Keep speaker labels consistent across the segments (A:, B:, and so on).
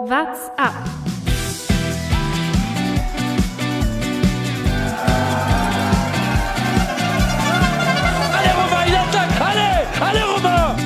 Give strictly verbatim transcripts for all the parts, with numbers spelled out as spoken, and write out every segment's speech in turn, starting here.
A: What's up?
B: Alle Roma, in Attack! Alle! Alle Roma!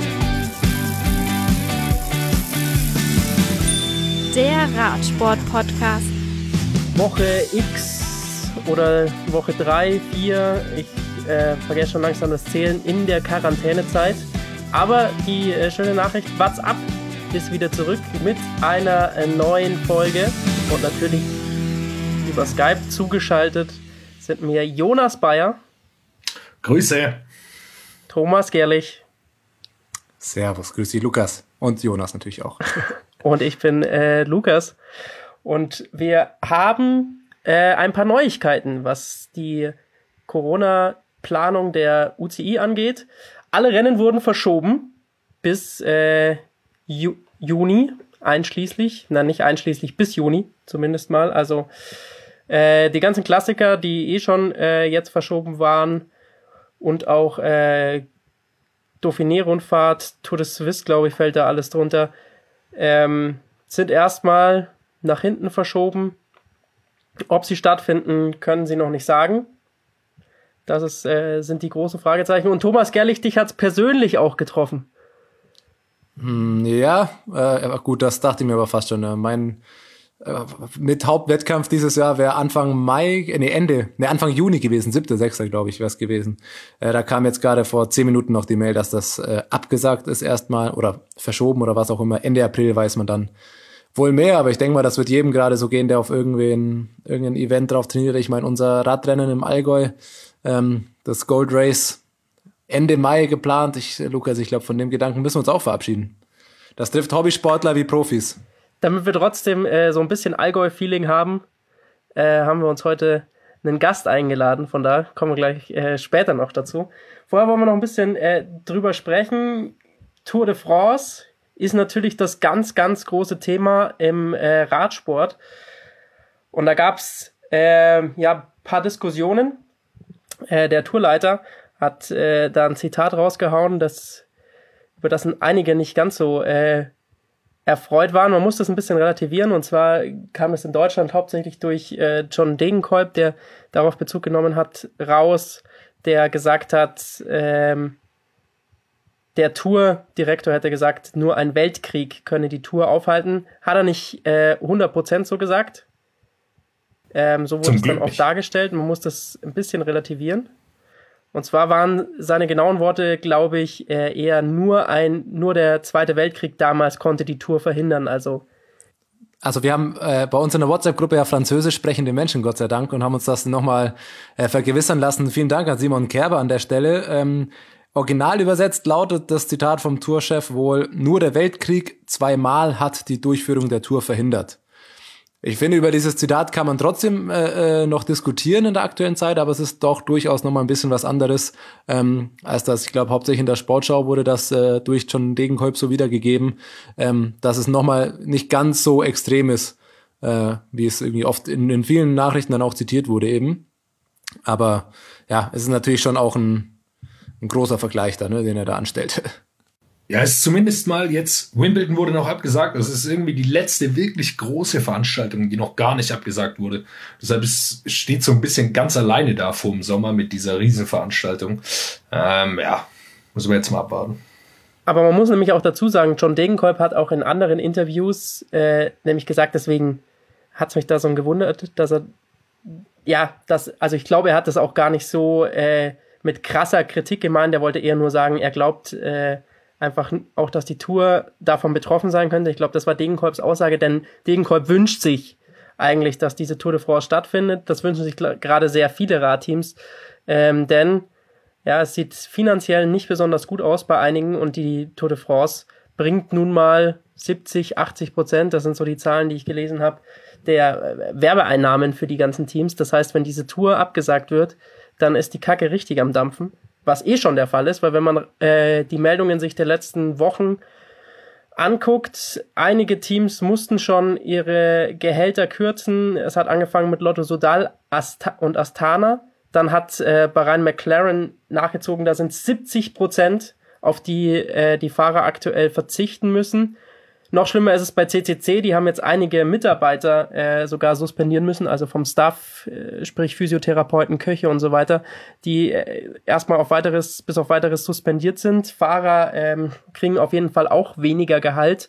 A: Der Radsport-Podcast.
C: Woche X oder Woche drei, vier, ich äh, vergesse schon langsam das Zählen, in der Quarantänezeit. Aber die äh, schöne Nachricht, What's up? Ist wieder zurück mit einer äh, neuen Folge. Und natürlich über Skype zugeschaltet sind mir Jonas Bayer.
D: Grüße.
C: Thomas Gerlich.
D: Servus, grüß dich Lukas. Und Jonas natürlich auch.
C: Und ich bin äh, Lukas. Und wir haben äh, ein paar Neuigkeiten, was die Corona-Planung der U C I angeht. Alle Rennen wurden verschoben bis äh, Ju- Juni einschließlich. Nein, nicht einschließlich, bis Juni zumindest mal. Also äh, die ganzen Klassiker, die eh schon äh, jetzt verschoben waren und auch äh, Dauphiné-Rundfahrt, Tour de Suisse, glaube ich, fällt da alles drunter, ähm, sind erstmal nach hinten verschoben. Ob sie stattfinden, können sie noch nicht sagen. Das ist, äh, sind die großen Fragezeichen. Und Thomas Gerlich, dich hat's persönlich auch getroffen.
D: Ja, äh, gut, das dachte ich mir aber fast schon. Äh, mein äh, mit Hauptwettkampf dieses Jahr wäre Anfang Mai, äh, nee, Ende, nee, Anfang Juni gewesen, siebter sechster glaube ich, wäre es gewesen. Äh, da kam jetzt gerade vor zehn Minuten noch die Mail, dass das äh, abgesagt ist erstmal oder verschoben oder was auch immer. Ende April weiß man dann wohl mehr, aber ich denke mal, das wird jedem gerade so gehen, der auf irgendwen, irgendein Event drauf trainiert. Ich meine, unser Radrennen im Allgäu, ähm, das Gold Race, Ende Mai geplant. Ich, Lukas, ich glaube, von dem Gedanken müssen wir uns auch verabschieden. Das trifft Hobbysportler wie Profis.
C: Damit wir trotzdem äh, so ein bisschen Allgäu-Feeling haben, äh, haben wir uns heute einen Gast eingeladen. Von da kommen wir gleich äh, später noch dazu. Vorher wollen wir noch ein bisschen äh, drüber sprechen. Tour de France ist natürlich das ganz, ganz große Thema im äh, Radsport. Und da gab's äh, ja ein paar Diskussionen. Äh, der Tourleiter hat äh, da ein Zitat rausgehauen, das, über das einige nicht ganz so äh, erfreut waren. Man muss das ein bisschen relativieren, und zwar kam es in Deutschland hauptsächlich durch äh, John Degenkolb, der darauf Bezug genommen hat, raus, der gesagt hat, ähm, der Tourdirektor hätte gesagt, nur ein Weltkrieg könne die Tour aufhalten. Hat er nicht äh, hundert Prozent so gesagt. Ähm, so wurde es dann auch dargestellt. Man muss das ein bisschen relativieren. Und zwar waren seine genauen Worte, glaube ich, eher nur ein, nur der Zweite Weltkrieg damals konnte die Tour verhindern. Also,
D: also wir haben äh, bei uns in der WhatsApp-Gruppe ja französisch sprechende Menschen, Gott sei Dank, und haben uns das nochmal äh, vergewissern lassen. Vielen Dank an Simon Kerber an der Stelle. Ähm, original übersetzt lautet das Zitat vom Tourchef wohl: Nur der Weltkrieg zweimal hat die Durchführung der Tour verhindert. Ich finde, über dieses Zitat kann man trotzdem äh, noch diskutieren in der aktuellen Zeit, aber es ist doch durchaus nochmal ein bisschen was anderes, ähm, als das, ich glaube, hauptsächlich in der Sportschau wurde das äh, durch John Degenkolb so wiedergegeben, ähm, dass es nochmal nicht ganz so extrem ist, äh, wie es irgendwie oft in, in vielen Nachrichten dann auch zitiert wurde eben. Aber ja, es ist natürlich schon auch ein, ein großer Vergleich da, ne, den er da anstellt.
E: Ja, es ist zumindest mal jetzt, Wimbledon wurde noch abgesagt, das ist irgendwie die letzte wirklich große Veranstaltung, die noch gar nicht abgesagt wurde. Deshalb ist, steht so ein bisschen ganz alleine da vor dem Sommer mit dieser Riesenveranstaltung. Ähm, ja, müssen wir jetzt mal abwarten.
C: aber man muss nämlich auch dazu sagen, John Degenkolb hat auch in anderen Interviews äh, nämlich gesagt, deswegen hat es mich da so gewundert, dass er, ja, das, also ich glaube, er hat das auch gar nicht so äh, mit krasser Kritik gemeint, er wollte eher nur sagen, er glaubt, äh, einfach auch, dass die Tour davon betroffen sein könnte. Ich glaube, das war Degenkolbs Aussage, denn Degenkolb wünscht sich eigentlich, dass diese Tour de France stattfindet. Das wünschen sich gerade sehr viele Radteams, ähm, denn ja, es sieht finanziell nicht besonders gut aus bei einigen, und die Tour de France bringt nun mal siebzig, achtzig Prozent, das sind so die Zahlen, die ich gelesen habe, der Werbeeinnahmen für die ganzen Teams. Das heißt, wenn diese Tour abgesagt wird, dann ist die Kacke richtig am Dampfen. Was eh schon der Fall ist, weil wenn man äh, die Meldungen sich der letzten Wochen anguckt, einige Teams mussten schon ihre Gehälter kürzen. Es hat angefangen mit Lotto Soudal Ast- und Astana. Dann hat äh, Bahrain McLaren nachgezogen, da sind siebzig Prozent, auf die äh, die Fahrer aktuell verzichten müssen. Noch schlimmer ist es bei C C C, die haben jetzt einige Mitarbeiter äh, sogar suspendieren müssen, also vom Staff, äh, sprich Physiotherapeuten, Köche und so weiter, die äh, erstmal auf weiteres, bis auf weiteres suspendiert sind. Fahrer ähm, kriegen auf jeden Fall auch weniger Gehalt.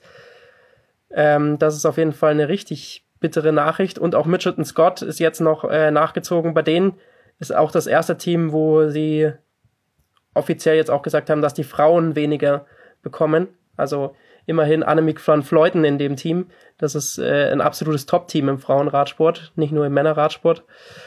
C: Ähm, das ist auf jeden Fall eine richtig bittere Nachricht. Und auch Mitchelton Scott ist jetzt noch äh, nachgezogen. Bei denen ist auch das erste Team, wo sie offiziell jetzt auch gesagt haben, dass die Frauen weniger bekommen. Also immerhin Annemiek van Vleuten in dem Team. Das ist äh, ein absolutes Top-Team im Frauenradsport, nicht nur im Männerradsport.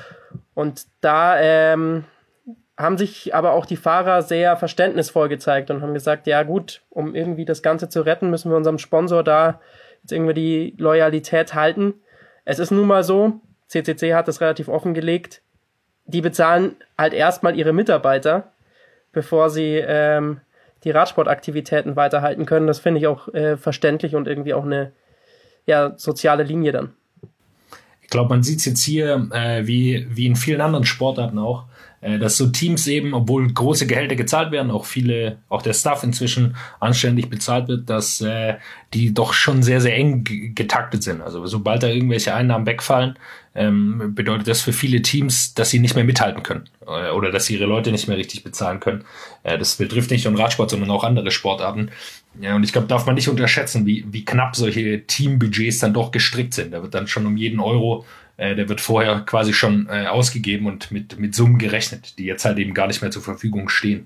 C: Und da ähm, haben sich aber auch die Fahrer sehr verständnisvoll gezeigt und haben gesagt, ja gut, um irgendwie das Ganze zu retten, müssen wir unserem Sponsor da jetzt irgendwie die Loyalität halten. Es ist nun mal so, C C C hat das relativ offengelegt, die bezahlen halt erstmal ihre Mitarbeiter, bevor sie ähm, die Radsportaktivitäten weiterhalten können. Das finde ich auch äh, verständlich und irgendwie auch eine ja, soziale Linie dann.
E: Ich glaube, man sieht es jetzt hier, äh, wie, wie in vielen anderen Sportarten auch, äh, dass so Teams eben, obwohl große Gehälter gezahlt werden, auch viele, auch der Staff inzwischen anständig bezahlt wird, dass äh, die doch schon sehr, sehr eng g- getaktet sind. Also sobald da irgendwelche Einnahmen wegfallen, ähm, bedeutet das für viele Teams, dass sie nicht mehr mithalten können äh, oder dass sie ihre Leute nicht mehr richtig bezahlen können. Äh, das betrifft nicht nur Radsport, sondern auch andere Sportarten. Ja, und ich glaube, darf man nicht unterschätzen, wie, wie knapp solche Teambudgets dann doch gestrickt sind. Da wird dann schon um jeden Euro, äh, der wird vorher quasi schon äh, ausgegeben und mit, mit Summen gerechnet, die jetzt halt eben gar nicht mehr zur Verfügung stehen.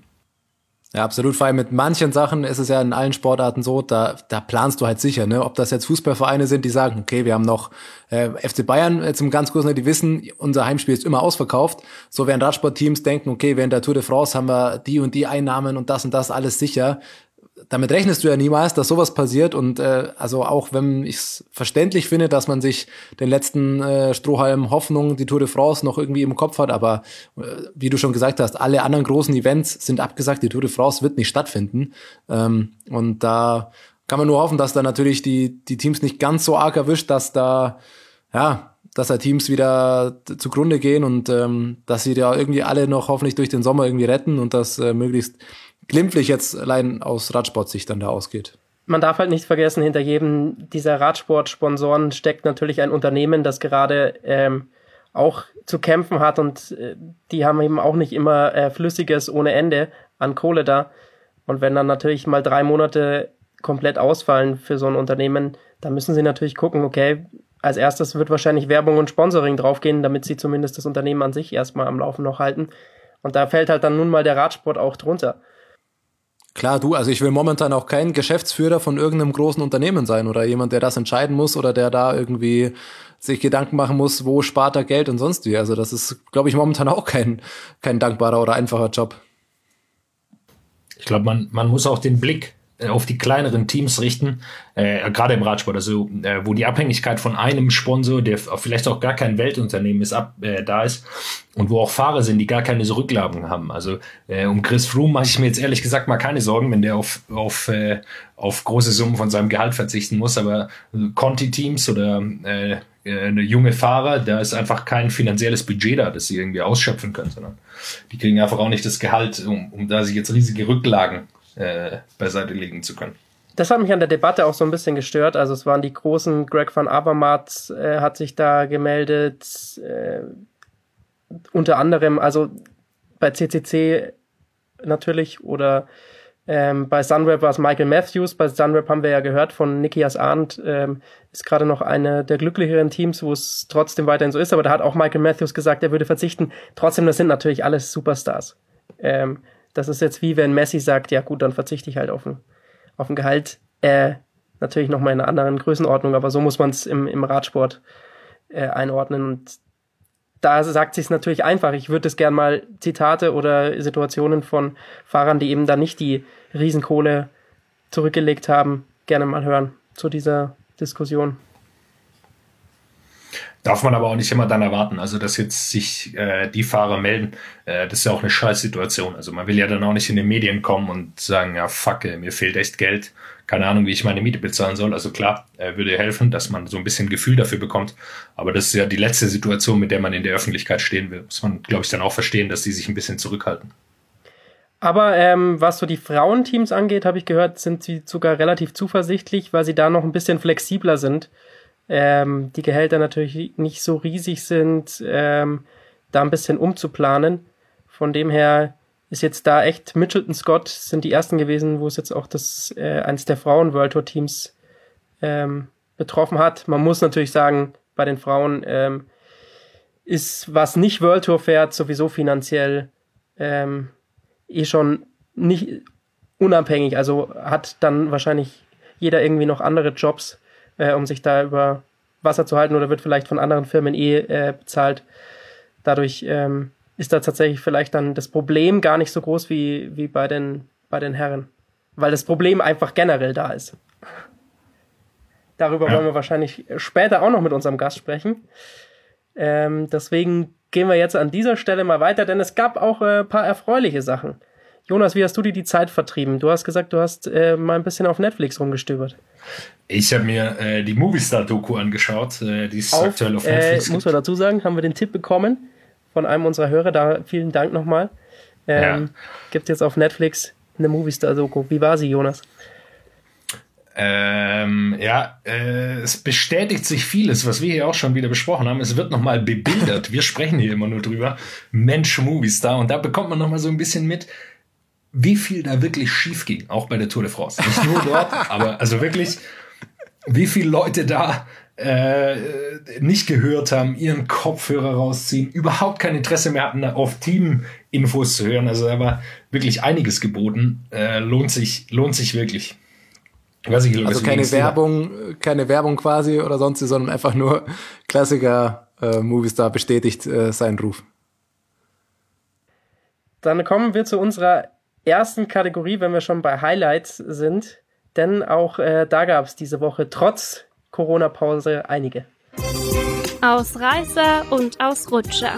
D: Ja, absolut. Vor allem mit manchen Sachen ist es ja in allen Sportarten so, da, da planst du halt sicher, ne? Ob das jetzt Fußballvereine sind, die sagen, okay, wir haben noch äh, F C Bayern jetzt im ganz kurzen, die wissen, unser Heimspiel ist immer ausverkauft. So während Radsportteams denken, okay, während der Tour de France haben wir die und die Einnahmen und das und das alles sicher. Damit rechnest du ja niemals, dass sowas passiert und äh, also auch wenn ich es verständlich finde, dass man sich den letzten äh, Strohhalm Hoffnung, die Tour de France noch irgendwie im Kopf hat, aber äh, wie du schon gesagt hast, alle anderen großen Events sind abgesagt, die Tour de France wird nicht stattfinden ähm, und da kann man nur hoffen, dass da natürlich die die Teams nicht ganz so arg erwischt, dass da ja dass da Teams wieder zugrunde gehen und ähm, dass sie da irgendwie alle noch hoffentlich durch den Sommer irgendwie retten und das äh, möglichst glimpflich jetzt allein aus Radsportsicht dann da ausgeht.
C: Man darf halt nicht vergessen, hinter jedem dieser Radsport-Sponsoren steckt natürlich ein Unternehmen, das gerade ähm, auch zu kämpfen hat und äh, die haben eben auch nicht immer äh, Flüssiges ohne Ende an Kohle da. Und wenn dann natürlich mal drei Monate komplett ausfallen für so ein Unternehmen, dann müssen sie natürlich gucken, okay, als erstes wird wahrscheinlich Werbung und Sponsoring draufgehen, damit sie zumindest das Unternehmen an sich erstmal am Laufen noch halten. Und da fällt halt dann nun mal der Radsport auch drunter.
D: Klar, du, also ich will momentan auch kein Geschäftsführer von irgendeinem großen Unternehmen sein oder jemand, der das entscheiden muss oder der da irgendwie sich Gedanken machen muss, wo spart er Geld und sonst wie. Also das ist, glaube ich, momentan auch kein, kein dankbarer oder einfacher Job.
E: Ich glaube, man, man muss auch den Blick auf die kleineren Teams richten, äh, gerade im Radsport, also äh, wo die Abhängigkeit von einem Sponsor, der vielleicht auch gar kein Weltunternehmen ist, ab, äh, da ist und wo auch Fahrer sind, die gar keine so Rücklagen haben. Also äh, um Chris Froome mache ich mir jetzt ehrlich gesagt mal keine Sorgen, wenn der auf auf äh, auf große Summen von seinem Gehalt verzichten muss, aber Conti-Teams oder äh, eine junge Fahrer, da ist einfach kein finanzielles Budget da, das sie irgendwie ausschöpfen können, sondern die kriegen einfach auch nicht das Gehalt, um, um da sich jetzt riesige Rücklagen Äh, beiseite legen zu können.
C: Das hat mich an der Debatte auch so ein bisschen gestört. Also es waren die großen, Greg van Avermaet äh, hat sich da gemeldet, äh, unter anderem, also bei C C C natürlich oder ähm, bei Sunweb war es Michael Matthews. Bei Sunweb haben wir ja gehört von Nikias Arndt, ähm, ist gerade noch eine der glücklicheren Teams, wo es trotzdem weiterhin so ist, aber da hat auch Michael Matthews gesagt, er würde verzichten. Trotzdem, das sind natürlich alles Superstars. Ähm, Das ist jetzt wie wenn Messi sagt, ja gut, dann verzichte ich halt auf ein, auf ein Gehalt. Äh, natürlich nochmal in einer anderen Größenordnung, aber so muss man es im, im Radsport äh, einordnen. Und da sagt sich es natürlich einfach. Ich würde es gern mal Zitate oder Situationen von Fahrern, die eben da nicht die Riesenkohle zurückgelegt haben, gerne mal hören zu dieser Diskussion.
E: Darf man aber auch nicht immer dann erwarten, also dass jetzt sich äh, die Fahrer melden, äh, das ist ja auch eine Scheißsituation. Also man will ja dann auch nicht in den Medien kommen und sagen, ja fuck, mir fehlt echt Geld, keine Ahnung, wie ich meine Miete bezahlen soll. Also klar, äh, würde helfen, dass man so ein bisschen Gefühl dafür bekommt, aber das ist ja die letzte Situation, mit der man in der Öffentlichkeit stehen will. Muss man, glaube ich, dann auch verstehen, dass die sich ein bisschen zurückhalten.
C: Aber ähm, was so die Frauenteams angeht, habe ich gehört, sind sie sogar relativ zuversichtlich, weil sie da noch ein bisschen flexibler sind. Ähm, die Gehälter natürlich nicht so riesig sind, ähm, da ein bisschen umzuplanen. Von dem her ist jetzt da echt Mitchelton Scott sind die ersten gewesen, wo es jetzt auch das äh, eines der Frauen-World-Tour-Teams ähm, betroffen hat. Man muss natürlich sagen, bei den Frauen ähm, ist, was nicht World Tour fährt, sowieso finanziell ähm, eh schon nicht unabhängig. Also hat dann wahrscheinlich jeder irgendwie noch andere Jobs, äh, um sich da über Wasser zu halten oder wird vielleicht von anderen Firmen eh äh, bezahlt. Dadurch ähm, ist da tatsächlich vielleicht dann das Problem gar nicht so groß wie, wie bei den, bei den Herren. Weil das Problem einfach generell da ist. Darüber ja. wollen wir wahrscheinlich später auch noch mit unserem Gast sprechen. Ähm, deswegen gehen wir jetzt an dieser Stelle mal weiter, denn es gab auch ein äh, paar erfreuliche Sachen. Jonas, wie hast du dir die Zeit vertrieben? Du hast gesagt, du hast äh, mal ein bisschen auf Netflix rumgestöbert.
E: Ich habe mir äh, die Movistar-Doku angeschaut, äh, die ist
C: auf,
E: aktuell auf Netflix.
C: Äh, muss man dazu sagen, haben wir den Tipp bekommen von einem unserer Hörer, da vielen Dank nochmal. Ähm, ja. Gibt jetzt auf Netflix eine Movistar-Doku. Wie war sie, Jonas?
E: Ähm, ja, äh, es bestätigt sich vieles, was wir hier auch schon wieder besprochen haben. Es wird nochmal bebildert. Wir sprechen hier immer nur drüber. Mensch, Movistar. Und da bekommt man nochmal so ein bisschen mit, wie viel da wirklich schief ging. Auch bei der Tour de France. Nicht nur dort, aber also wirklich, wie viele Leute da äh, nicht gehört haben, ihren Kopfhörer rausziehen, überhaupt kein Interesse mehr hatten, auf Team-Infos zu hören. Also da war wirklich einiges geboten. Äh, lohnt sich, lohnt sich wirklich. Weiß ich,
D: also keine Werbung, da. keine Werbung quasi oder sonst, sondern einfach nur Klassiker äh, Movistar bestätigt äh, seinen Ruf.
C: Dann kommen wir zu unserer ersten Kategorie, wenn wir schon bei Highlights sind. Denn auch äh, da gab es diese Woche trotz Corona-Pause einige.
A: Ausreißer und Ausrutscher.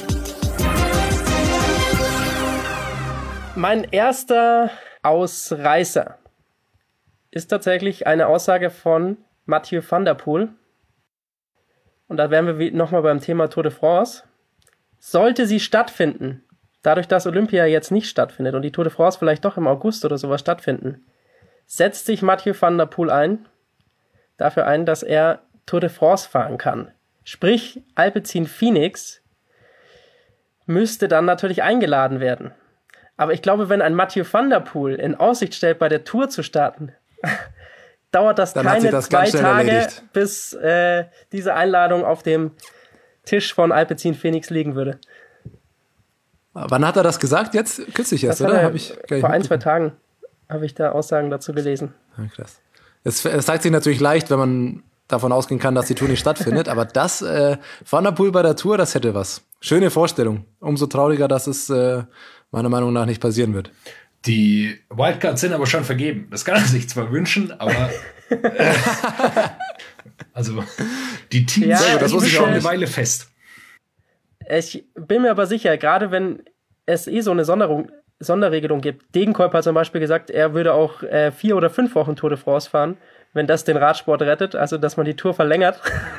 C: Mein erster Ausreißer ist tatsächlich eine Aussage von Mathieu van der Poel. Und da wären wir nochmal beim Thema Tour de France. Sollte sie stattfinden, dadurch, dass Olympia jetzt nicht stattfindet und die Tour de France vielleicht doch im August oder sowas stattfinden, setzt sich Mathieu van der Poel ein, dafür ein, dass er Tour de France fahren kann. Sprich, Alpecin Phoenix müsste dann natürlich eingeladen werden. Aber ich glaube, wenn ein Mathieu van der Poel in Aussicht stellt, bei der Tour zu starten, dauert das
D: dann
C: keine
D: das
C: zwei Tage,
D: erledigt.
C: bis äh, diese Einladung auf dem Tisch von Alpecin Phoenix liegen würde.
D: Wann hat er das gesagt? Jetzt kürzlich erst,
C: das
D: oder?
C: Er,
D: hab ich
C: vor ein, zwei Tagen habe ich da Aussagen dazu gelesen.
D: Ja, krass. Es, es sagt sich natürlich leicht, wenn man davon ausgehen kann, dass die Tour nicht stattfindet, aber das äh, Van der Poel bei der Tour, das hätte was. Schöne Vorstellung. Umso trauriger, dass es äh, meiner Meinung nach nicht passieren wird.
E: Die Wildcards sind aber schon vergeben. Das kann er sich zwar wünschen, aber äh, also die Teams
C: ja,
E: das
C: muss
E: ich schon eine Weile fest.
C: Ich bin mir aber sicher, gerade wenn es eh so eine Sonderung, Sonderregelung gibt. Degenkolb hat zum Beispiel gesagt, er würde auch äh, vier oder fünf Wochen Tour de France fahren, wenn das den Radsport rettet, also dass man die Tour verlängert.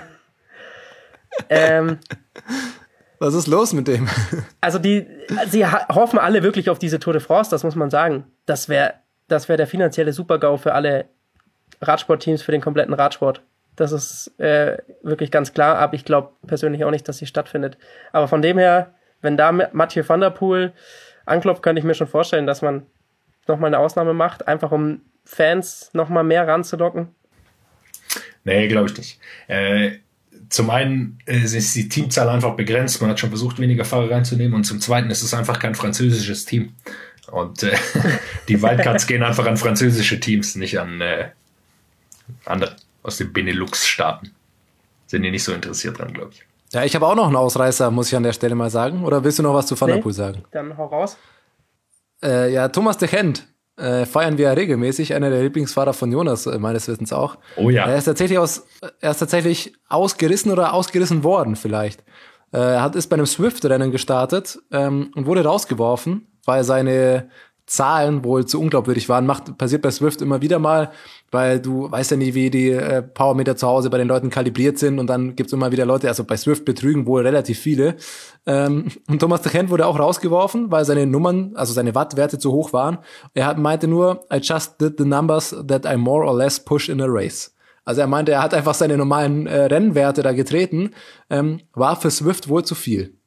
C: ähm,
D: Was ist los mit dem?
C: Also die, sie ha- hoffen alle wirklich auf diese Tour de France, das muss man sagen. Das wäre das wär der finanzielle Super-GAU für alle Radsportteams, für den kompletten Radsport. Das ist äh, wirklich ganz klar, aber ich glaube persönlich auch nicht, dass sie stattfindet. Aber von dem her, wenn da Mathieu van der Poel anklopft, könnte ich mir schon vorstellen, dass man nochmal eine Ausnahme macht, einfach um Fans nochmal mehr ranzulocken.
E: Nee, glaube ich nicht. Äh, zum einen äh, ist die Teamzahl einfach begrenzt, man hat schon versucht, weniger Fahrer reinzunehmen, und zum zweiten ist es einfach kein französisches Team. Und äh, die Wildcards gehen einfach an französische Teams, nicht an äh, andere aus den Benelux-Staaten. Sind die nicht so interessiert dran, glaube ich.
D: Ja, ich habe auch noch einen Ausreißer, muss ich an der Stelle mal sagen. Oder willst du noch was zu Van der Poel sagen?
C: Dann hau raus.
D: Äh, ja, Thomas de Gendt äh, feiern wir ja regelmäßig, einer der Lieblingsfahrer von Jonas, äh, meines Wissens auch.
E: Oh ja.
D: Er ist tatsächlich aus, er ist tatsächlich ausgerissen oder ausgerissen worden vielleicht. Äh, er hat ist bei einem Swift-Rennen gestartet ähm, und wurde rausgeworfen, weil seine Zahlen wohl zu unglaubwürdig waren. Macht, passiert bei Zwift immer wieder mal, weil du weißt ja nie, wie die äh, Powermeter zu Hause bei den Leuten kalibriert sind und dann gibt's immer wieder Leute, also bei Zwift betrügen wohl relativ viele. Ähm, und Thomas de Gendt wurde auch rausgeworfen, weil seine Nummern, also seine Wattwerte zu hoch waren. Er hat, meinte nur, I just did the numbers that I more or less push in a race. Also er meinte, er hat einfach seine normalen äh, Rennwerte da getreten, ähm, war für Zwift wohl zu viel.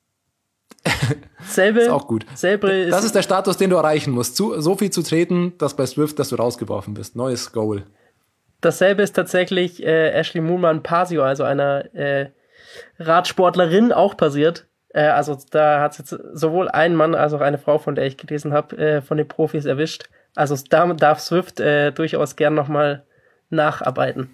C: Selbe,
D: ist auch gut.
C: Selbe ist
D: das ist der Status, den du erreichen musst. Zu, so viel zu treten, dass bei Zwift, dass du rausgeworfen bist. Neues Goal.
C: Dasselbe ist tatsächlich äh, Ashley Moolman-Pasio, also einer äh, Radsportlerin, auch passiert. Äh, also da hat jetzt sowohl ein Mann als auch eine Frau, von der ich gelesen habe, äh, von den Profis erwischt. Also da darf Zwift äh, durchaus gern nochmal nacharbeiten.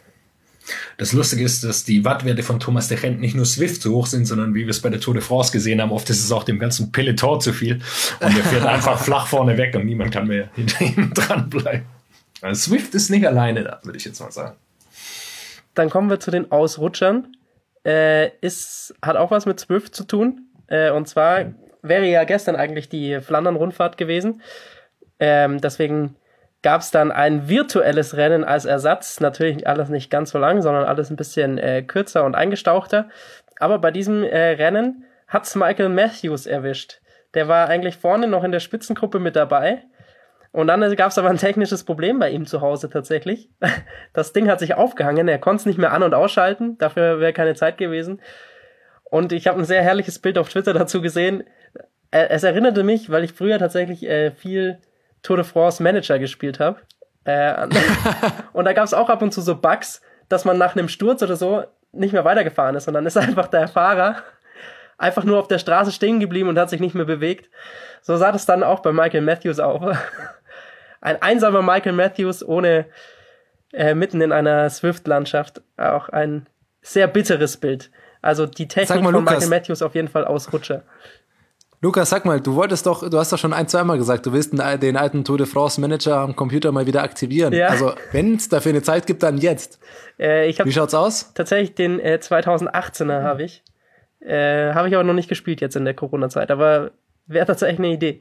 E: Das Lustige ist, dass die Wattwerte von Thomas de Gendt nicht nur Zwift so hoch sind, sondern wie wir es bei der Tour de France gesehen haben, oft ist es auch dem ganzen Peloton zu viel und er fährt einfach flach vorne weg und niemand kann mehr hinter ihm dranbleiben. Also Zwift ist nicht alleine da, würde ich jetzt mal sagen.
C: Dann kommen wir zu den Ausrutschern. Äh, ist, hat auch was mit Zwift zu tun. Äh, und zwar wäre ja gestern eigentlich die Flandern-Rundfahrt gewesen. Ähm, deswegen gab es dann ein virtuelles Rennen als Ersatz. Natürlich alles nicht ganz so lang, sondern alles ein bisschen äh, kürzer und eingestauchter. Aber bei diesem äh, Rennen hat's Michael Matthews erwischt. Der war eigentlich vorne noch in der Spitzengruppe mit dabei. Und dann gab es aber ein technisches Problem bei ihm zu Hause tatsächlich. Das Ding hat sich aufgehangen, er konnte es nicht mehr an- und ausschalten. Dafür wäre keine Zeit gewesen. Und ich habe ein sehr herrliches Bild auf Twitter dazu gesehen. Es erinnerte mich, weil ich früher tatsächlich äh, viel Tour de France Manager gespielt habe. Äh, und da gab es auch ab und zu so Bugs, dass man nach einem Sturz oder so nicht mehr weitergefahren ist. Und dann ist einfach der Fahrer einfach nur auf der Straße stehen geblieben und hat sich nicht mehr bewegt. So sah das dann auch bei Michael Matthews aus. Ein einsamer Michael Matthews ohne äh, mitten in einer Swift-Landschaft. Auch ein sehr bitteres Bild. Also die Technik
D: mal,
C: von
D: Lukas,
C: Michael Matthews auf jeden Fall Ausrutscher.
D: Lukas, sag mal, du wolltest doch, du hast doch schon ein, zweimal gesagt, du willst den, den alten Tour de France Manager am Computer mal wieder aktivieren.
C: Ja.
D: Also, wenn es dafür eine Zeit gibt, dann jetzt.
C: Äh, ich hab
D: Wie schaut's aus?
C: Tatsächlich den äh, zweitausendachtzehner habe ich. Äh, habe ich aber noch nicht gespielt jetzt in der Corona-Zeit, aber wäre tatsächlich eine Idee.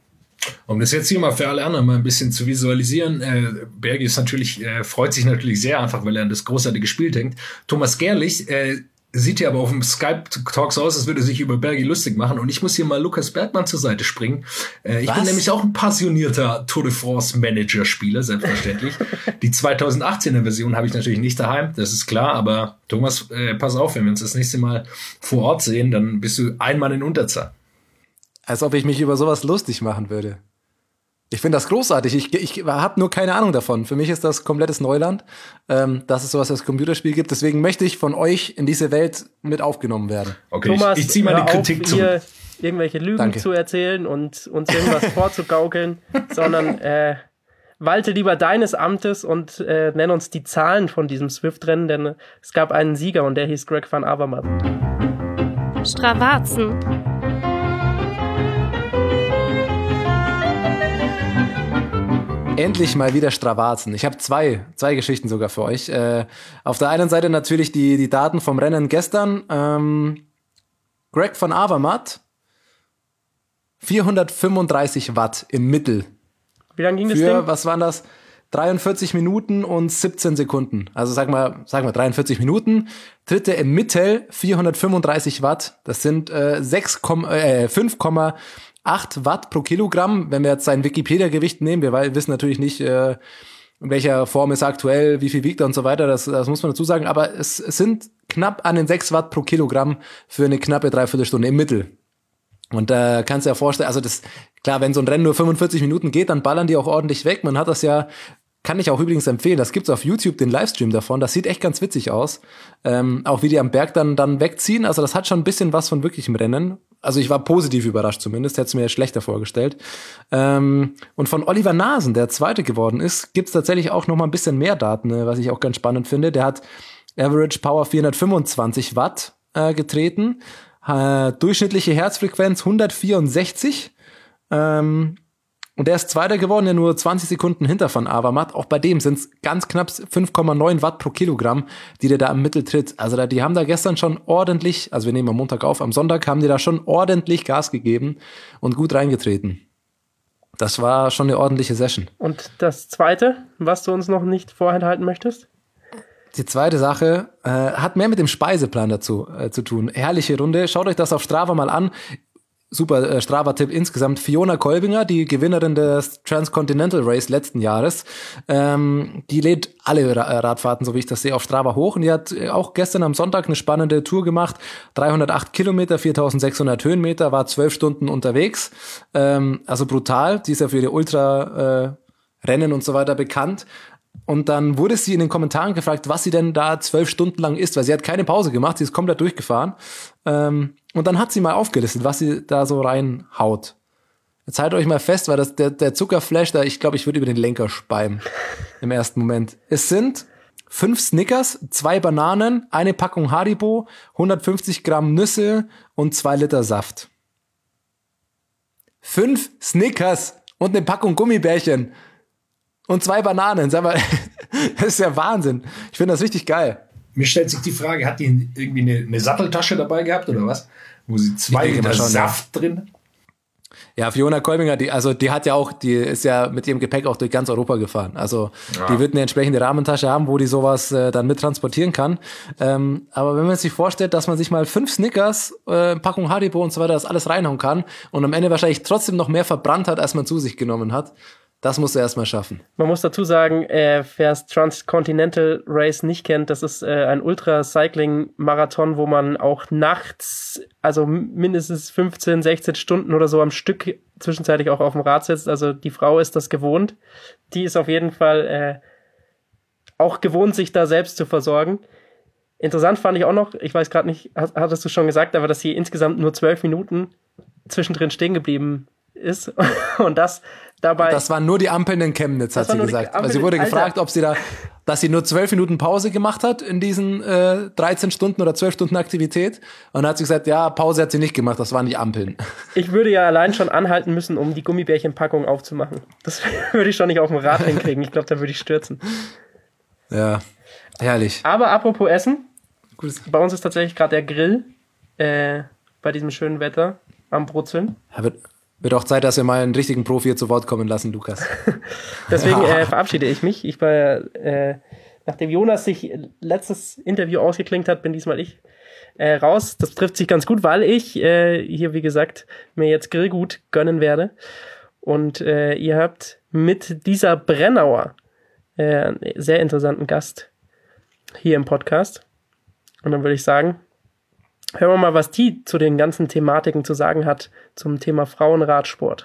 E: Um das jetzt hier mal für alle anderen mal ein bisschen zu visualisieren, äh, Bergi ist natürlich, äh, freut sich natürlich sehr einfach, weil er an das großartige Spiel denkt. Thomas Gerlich äh, sieht ja aber auf dem Skype-Talk so aus, als würde er sich über Bergi lustig machen. Und ich muss hier mal Lukas Bergmann zur Seite springen. Äh, ich
D: Was?
E: bin nämlich auch ein passionierter Tour de France Manager-Spieler, selbstverständlich. Die zweitausendachtzehner Version habe ich natürlich nicht daheim, das ist klar. Aber Thomas, äh, pass auf, wenn wir uns das nächste Mal vor Ort sehen, dann bist du ein Mann in Unterzahl.
D: Als ob ich mich über sowas lustig machen würde. Ich finde das großartig. Ich, ich habe nur keine Ahnung davon. Für mich ist das komplettes Neuland, ähm, dass es sowas als Computerspiel gibt. Deswegen möchte ich von euch in diese Welt mit aufgenommen werden.
E: Okay,
C: Thomas,
E: ich, ich ziehe mal die Kritik
C: auf,
E: zu.
C: hier irgendwelche Lügen
D: Danke.
C: zu erzählen und uns irgendwas vorzugaukeln, sondern äh, walte lieber deines Amtes und äh, nenn uns die Zahlen von diesem Swift-Rennen, denn es gab einen Sieger und der hieß Greg van Avermaet.
A: Stravazen.
D: Endlich mal wieder Stravazen. Ich habe zwei, zwei Geschichten sogar für euch. Äh, auf der einen Seite natürlich die, die Daten vom Rennen gestern. Ähm, Greg van Avermaet, vierhundertfünfunddreißig Watt im Mittel.
C: Wie lange ging das
D: Für,
C: Ding?
D: was waren das? dreiundvierzig Minuten und siebzehn Sekunden. Also sag mal, sag mal dreiundvierzig Minuten. Dritte im Mittel, vierhundertfünfunddreißig Watt. Das sind äh, sechs, äh, fünf Komma acht Watt pro Kilogramm. Wenn wir jetzt sein Wikipedia-Gewicht nehmen, wir wissen natürlich nicht, äh, in welcher Form ist er aktuell, wie viel wiegt er und so weiter, das, das muss man dazu sagen. Aber es, es sind knapp an den sechs Watt pro Kilogramm für eine knappe Dreiviertelstunde im Mittel. Und da äh, kannst du dir ja vorstellen, also das, klar, wenn so ein Rennen nur fünfundvierzig Minuten geht, dann ballern die auch ordentlich weg. Man hat das ja, kann ich auch übrigens empfehlen, das gibt's auf YouTube, den Livestream davon, das sieht echt ganz witzig aus. Ähm, auch wie die am Berg dann, dann wegziehen, also das hat schon ein bisschen was von wirklichem Rennen. Also ich war positiv überrascht zumindest, hätte es mir schlechter vorgestellt. Ähm, und von Oliver Nasen, der Zweite geworden ist, gibt's tatsächlich auch noch mal ein bisschen mehr Daten, ne, was ich auch ganz spannend finde. Der hat Average Power vierhundertfünfundzwanzig Watt äh, getreten, äh, durchschnittliche Herzfrequenz hundertvierundsechzig. Ähm, und der ist Zweiter geworden, der nur zwanzig Sekunden hinter Van Avermaet. Auch bei dem sind es ganz knapp fünf Komma neun Watt pro Kilogramm, die der da am Mittel tritt. Also da, die haben da gestern schon ordentlich, also wir nehmen am Montag auf, am Sonntag haben die da schon ordentlich Gas gegeben und gut reingetreten. Das war schon eine ordentliche Session.
C: Und das Zweite, was du uns noch nicht vorenthalten möchtest?
D: Die zweite Sache äh, hat mehr mit dem Speiseplan dazu äh, zu tun. Herrliche Runde. Schaut euch das auf Strava mal an. Super äh, Strava-Tipp insgesamt. Fiona Kolbinger, die Gewinnerin des Transcontinental Race letzten Jahres, ähm, die lädt alle Ra- Radfahrten, so wie ich das sehe, auf Strava hoch. Und die hat auch gestern am Sonntag eine spannende Tour gemacht. dreihundertacht Kilometer, viertausendsechshundert Höhenmeter, war zwölf Stunden unterwegs. Ähm, also brutal. Die ist ja für ihre Ultra-Rennen äh, und so weiter bekannt. Und dann wurde sie in den Kommentaren gefragt, was sie denn da zwölf Stunden lang isst, weil sie hat keine Pause gemacht, sie ist komplett durchgefahren. Ähm, und dann hat sie mal aufgelistet, was sie da so reinhaut. Jetzt haltet euch mal fest, weil das, der, der Zuckerflash da, ich glaube, ich würde über den Lenker speimen im ersten Moment. Es sind fünf Snickers, zwei Bananen, eine Packung Haribo, hundertfünfzig Gramm Nüsse und zwei Liter Saft. Fünf Snickers und eine Packung Gummibärchen. Und zwei Bananen, sag mal, das ist ja Wahnsinn. Ich finde das richtig geil.
E: Mir stellt sich die Frage, hat die irgendwie eine, eine Satteltasche dabei gehabt oder was? Wo sie zwei Liter
D: schon,
E: Saft
D: ja.
E: drin?
D: Ja, Fiona Kolbinger, die, also die hat ja auch, die ist ja mit ihrem Gepäck auch durch ganz Europa gefahren. Also ja. Die wird eine entsprechende Rahmentasche haben, wo die sowas äh, dann mit transportieren kann. Ähm, aber wenn man sich vorstellt, dass man sich mal fünf Snickers, äh, Packung Haribo und so weiter, das alles reinhauen kann und am Ende wahrscheinlich trotzdem noch mehr verbrannt hat, als man zu sich genommen hat, das musst du erstmal schaffen.
C: Man muss dazu sagen, äh, wer das Transcontinental Race nicht kennt, das ist äh, ein Ultra-Cycling-Marathon, wo man auch nachts, also mindestens fünfzehn, sechzehn Stunden oder so am Stück zwischenzeitlich auch auf dem Rad sitzt. Also die Frau ist das gewohnt. Die ist auf jeden Fall äh, auch gewohnt, sich da selbst zu versorgen. Interessant fand ich auch noch, ich weiß gerade nicht, hattest du schon gesagt, aber dass sie insgesamt nur zwölf Minuten zwischendrin stehen geblieben ist. Und das dabei.
D: Das waren nur die Ampeln in Chemnitz, hat sie gesagt. Also sie wurde gefragt, ob sie da, dass sie nur zwölf Minuten Pause gemacht hat in diesen äh, dreizehn Stunden oder zwölf Stunden Aktivität. Und dann hat sie gesagt, ja, Pause hat sie nicht gemacht, das waren die Ampeln.
C: Ich würde ja allein schon anhalten müssen, um die Gummibärchenpackung aufzumachen. Das würde ich schon nicht auf dem Rad hinkriegen. Ich glaube, da würde ich stürzen.
D: Ja, herrlich.
C: Aber apropos Essen,
D: Gutes.
C: Bei uns ist tatsächlich gerade der Grill äh, bei diesem schönen Wetter am Brutzeln.
D: Ja, wird, wird auch Zeit, dass wir mal einen richtigen Profi hier zu Wort kommen lassen, Lukas.
C: Deswegen äh, verabschiede ich mich. Ich war, äh, nachdem Jonas sich letztes Interview ausgeklinkt hat, bin diesmal ich äh, raus. Das trifft sich ganz gut, weil ich äh, hier, wie gesagt, mir jetzt Grillgut gönnen werde. Und äh, ihr habt mit dieser Brennauer äh, einen sehr interessanten Gast hier im Podcast. Und dann würde ich sagen, hören wir mal, was die zu den ganzen Thematiken zu sagen hat zum Thema Frauenradsport.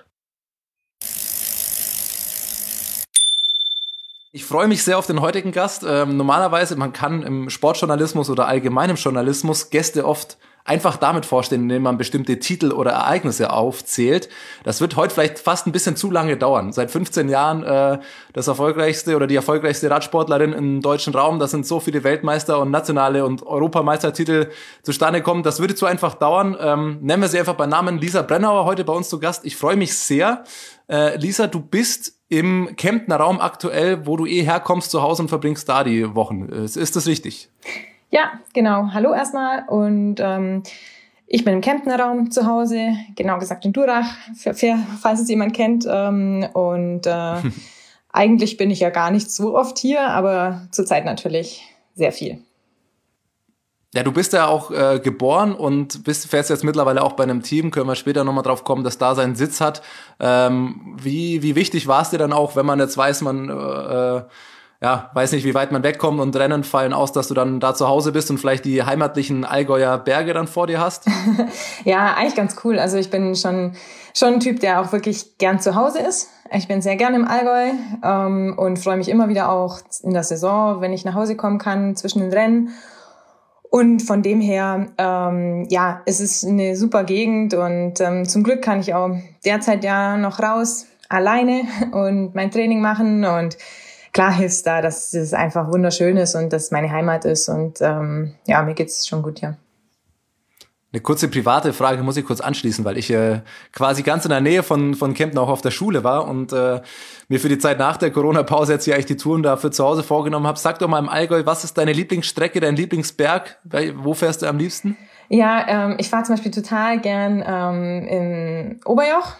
D: Ich freue mich sehr auf den heutigen Gast. Ähm, normalerweise, man kann im Sportjournalismus oder allgemeinem Journalismus Gäste oft einfach damit vorstellen, indem man bestimmte Titel oder Ereignisse aufzählt. Das wird heute vielleicht fast ein bisschen zu lange dauern. Seit fünfzehn Jahren äh, das erfolgreichste oder die erfolgreichste Radsportlerin im deutschen Raum. Da sind so viele Weltmeister und nationale und Europameistertitel zustande gekommen. Das würde zu einfach dauern. Ähm, nennen wir sie einfach bei Namen. Lisa Brennauer heute bei uns zu Gast. Ich freue mich sehr. Äh, Lisa, du bist im Kemptner Raum aktuell, wo du eh herkommst zu Hause und verbringst da die Wochen. Ist, ist das richtig?
F: Ja, genau. Hallo erstmal und ähm, ich bin im Kemptner Raum zu Hause, genau gesagt in Durach, für, für, falls es jemand kennt. Ähm, und äh, eigentlich bin ich ja gar nicht so oft hier, aber zurzeit natürlich sehr viel.
D: Ja, du bist ja auch äh, geboren und bist fährst jetzt mittlerweile auch bei einem Team, können wir später nochmal drauf kommen, das da seinen Sitz hat. Ähm, wie, wie wichtig war es dir dann auch, wenn man jetzt weiß, man äh, ja, weiß nicht, wie weit man wegkommt und Rennen fallen aus, dass du dann da zu Hause bist und vielleicht die heimatlichen Allgäuer Berge dann vor dir hast?
F: Ja, eigentlich ganz cool. Also ich bin schon, schon ein Typ, der auch wirklich gern zu Hause ist. Ich bin sehr gern im Allgäu ähm, und freue mich immer wieder auch in der Saison, wenn ich nach Hause kommen kann zwischen den Rennen. Und von dem her, ähm, ja, es ist eine super Gegend und ähm, zum Glück kann ich auch derzeit ja noch raus, alleine und mein Training machen und klar hilft da, dass es einfach wunderschön ist und dass meine Heimat ist und ähm, ja, mir geht's schon gut, ja.
D: Eine kurze private Frage muss ich kurz anschließen, weil ich äh, quasi ganz in der Nähe von von Kempten auch auf der Schule war und äh, mir für die Zeit nach der Corona-Pause jetzt hier eigentlich die Touren dafür zu Hause vorgenommen habe. Sag doch mal im Allgäu, was ist deine Lieblingsstrecke, dein Lieblingsberg? Wo fährst du am liebsten?
F: Ja, ähm, ich fahre zum Beispiel total gern ähm, in Oberjoch.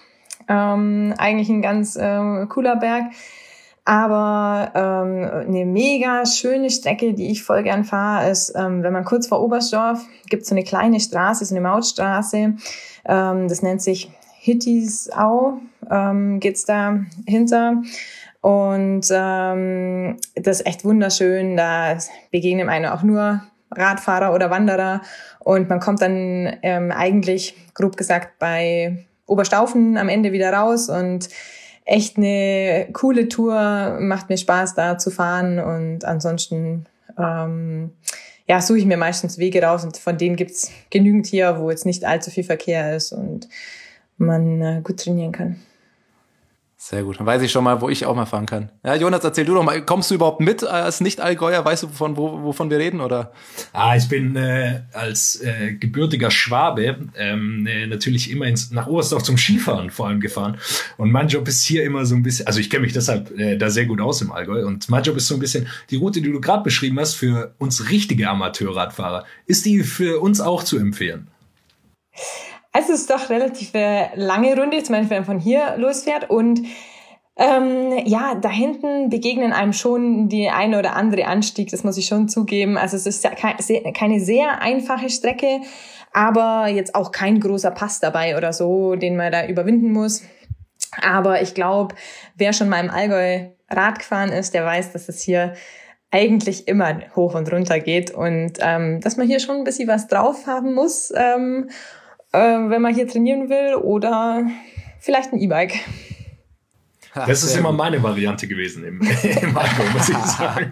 F: Ähm, eigentlich ein ganz ähm, cooler Berg. Aber ähm, eine mega schöne Strecke, die ich voll gern fahre, ist, ähm, wenn man kurz vor Oberstdorf, gibt's so eine kleine Straße, so eine Mautstraße. Ähm, das nennt sich Hittisau, ähm, geht's da hinter. Und ähm, das ist echt wunderschön. Da begegnen einem auch nur Radfahrer oder Wanderer. Und man kommt dann ähm, eigentlich, grob gesagt, bei Oberstaufen am Ende wieder raus. Und echt eine coole Tour, macht mir Spaß, da zu fahren. Und ansonsten ähm, ja, suche ich mir meistens Wege raus. Und von denen gibt's genügend hier, wo jetzt nicht allzu viel Verkehr ist und man äh, gut trainieren kann.
D: Sehr gut, dann weiß ich schon mal, wo ich auch mal fahren kann. Ja, Jonas, erzähl du doch mal, kommst du überhaupt mit als Nicht-Allgäuer? Weißt du, von wo, wovon wir reden, oder?
E: Ah, ich bin äh, als äh, gebürtiger Schwabe ähm, äh, natürlich immer ins, nach Oberstdorf zum Skifahren vor allem gefahren. Und mein Job ist hier immer so ein bisschen, also ich kenne mich deshalb äh, da sehr gut aus im Allgäu. Und mein Job ist so ein bisschen, die Route, die du gerade beschrieben hast, für uns richtige Amateurradfahrer, ist die für uns auch zu empfehlen?
F: Also es ist doch relativ eine lange Runde, zum Beispiel wenn man von hier losfährt. Und ähm, ja, da hinten begegnen einem schon die eine oder andere Anstieg, das muss ich schon zugeben. Also es ist keine sehr einfache Strecke, aber jetzt auch kein großer Pass dabei oder so, den man da überwinden muss. Aber ich glaube, wer schon mal im Allgäu Rad gefahren ist, der weiß, dass es hier eigentlich immer hoch und runter geht und ähm, dass man hier schon ein bisschen was drauf haben muss, ähm, wenn man hier trainieren will, oder vielleicht ein E-Bike.
E: Das ist immer meine Variante gewesen im, im Allgäu, muss ich sagen.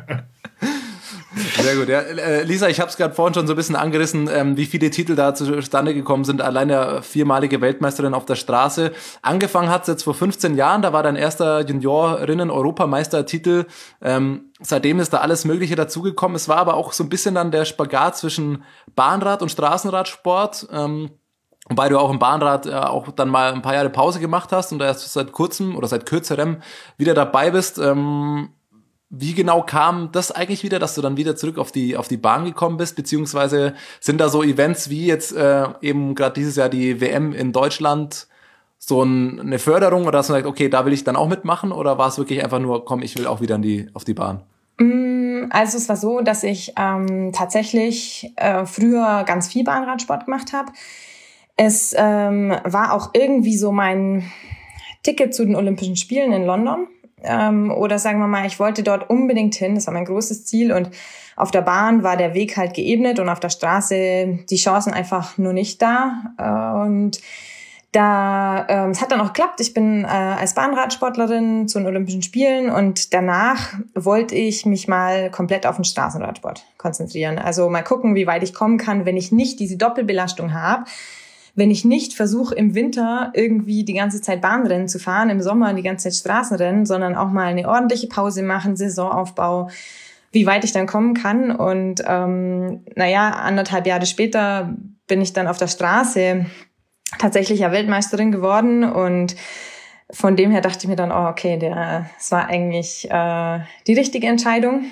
D: Sehr gut. Ja, Lisa, ich habe es gerade vorhin schon so ein bisschen angerissen, ähm, wie viele Titel da zustande gekommen sind. Allein der viermalige Weltmeisterin auf der Straße. Angefangen hat es jetzt vor fünfzehn Jahren, da war dein erster Juniorinnen-Europameistertitel. Ähm, seitdem ist da alles Mögliche dazugekommen. Es war aber auch so ein bisschen dann der Spagat zwischen Bahnrad- und Straßenradsport. Ähm, Wobei du auch im Bahnrad äh, auch dann mal ein paar Jahre Pause gemacht hast und da erst seit kurzem oder seit kürzerem wieder dabei bist. Ähm, wie genau kam das eigentlich wieder, dass du dann wieder zurück auf die auf die Bahn gekommen bist? Beziehungsweise sind da so Events wie jetzt äh, eben gerade dieses Jahr die W M in Deutschland so ein, eine Förderung, oder hast du gesagt, okay, da will ich dann auch mitmachen? Oder war es wirklich einfach nur, komm, ich will auch wieder in die, auf die Bahn?
F: Also es war so, dass ich ähm, tatsächlich äh, früher ganz viel Bahnradsport gemacht habe. Es ähm, war auch irgendwie so mein Ticket zu den Olympischen Spielen in London. Ähm, oder sagen wir mal, ich wollte dort unbedingt hin. Das war mein großes Ziel. Und auf der Bahn war der Weg halt geebnet und auf der Straße die Chancen einfach nur nicht da. Äh, und da, ähm, es hat dann auch geklappt. Ich bin äh, als Bahnradsportlerin zu den Olympischen Spielen und danach wollte ich mich mal komplett auf den Straßenradsport konzentrieren. Also mal gucken, wie weit ich kommen kann, wenn ich nicht diese Doppelbelastung habe. Wenn ich nicht versuche, im Winter irgendwie die ganze Zeit Bahnrennen zu fahren, im Sommer die ganze Zeit Straßenrennen, sondern auch mal eine ordentliche Pause machen, Saisonaufbau, wie weit ich dann kommen kann. Und ähm, naja, anderthalb Jahre später bin ich dann auf der Straße tatsächlich ja Weltmeisterin geworden. Und von dem her dachte ich mir dann, oh, okay, der, das war eigentlich äh, die richtige Entscheidung.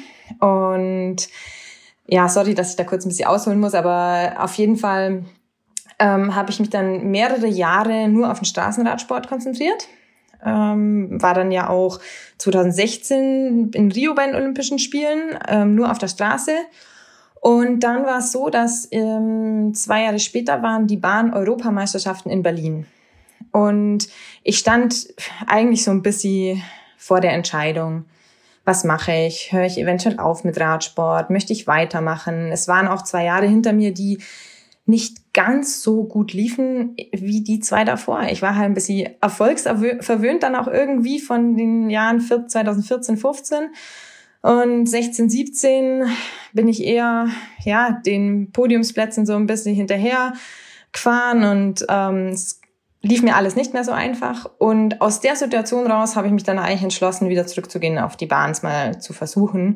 F: Und ja, sorry, dass ich da kurz ein bisschen ausholen muss, aber auf jeden Fall Ähm, habe ich mich dann mehrere Jahre nur auf den Straßenradsport konzentriert. Ähm, war dann ja auch zwanzig sechzehn in Rio bei den Olympischen Spielen, ähm, nur auf der Straße. Und dann war es so, dass ähm, zwei Jahre später waren die Bahn-Europameisterschaften in Berlin. Und ich stand eigentlich so ein bisschen vor der Entscheidung, was mache ich? Höre ich eventuell auf mit Radsport? Möchte ich weitermachen? Es waren auch zwei Jahre hinter mir, die nicht ganz so gut liefen wie die zwei davor. Ich war halt ein bisschen erfolgsverwöhnt dann auch irgendwie von den Jahren zwanzig vierzehn, fünfzehn. Und sechzehn, siebzehn bin ich eher ja den Podiumsplätzen so ein bisschen hinterher gefahren und ähm, es lief mir alles nicht mehr so einfach. Und aus der Situation raus habe ich mich dann eigentlich entschlossen, wieder zurückzugehen auf die Bahn, es mal zu versuchen.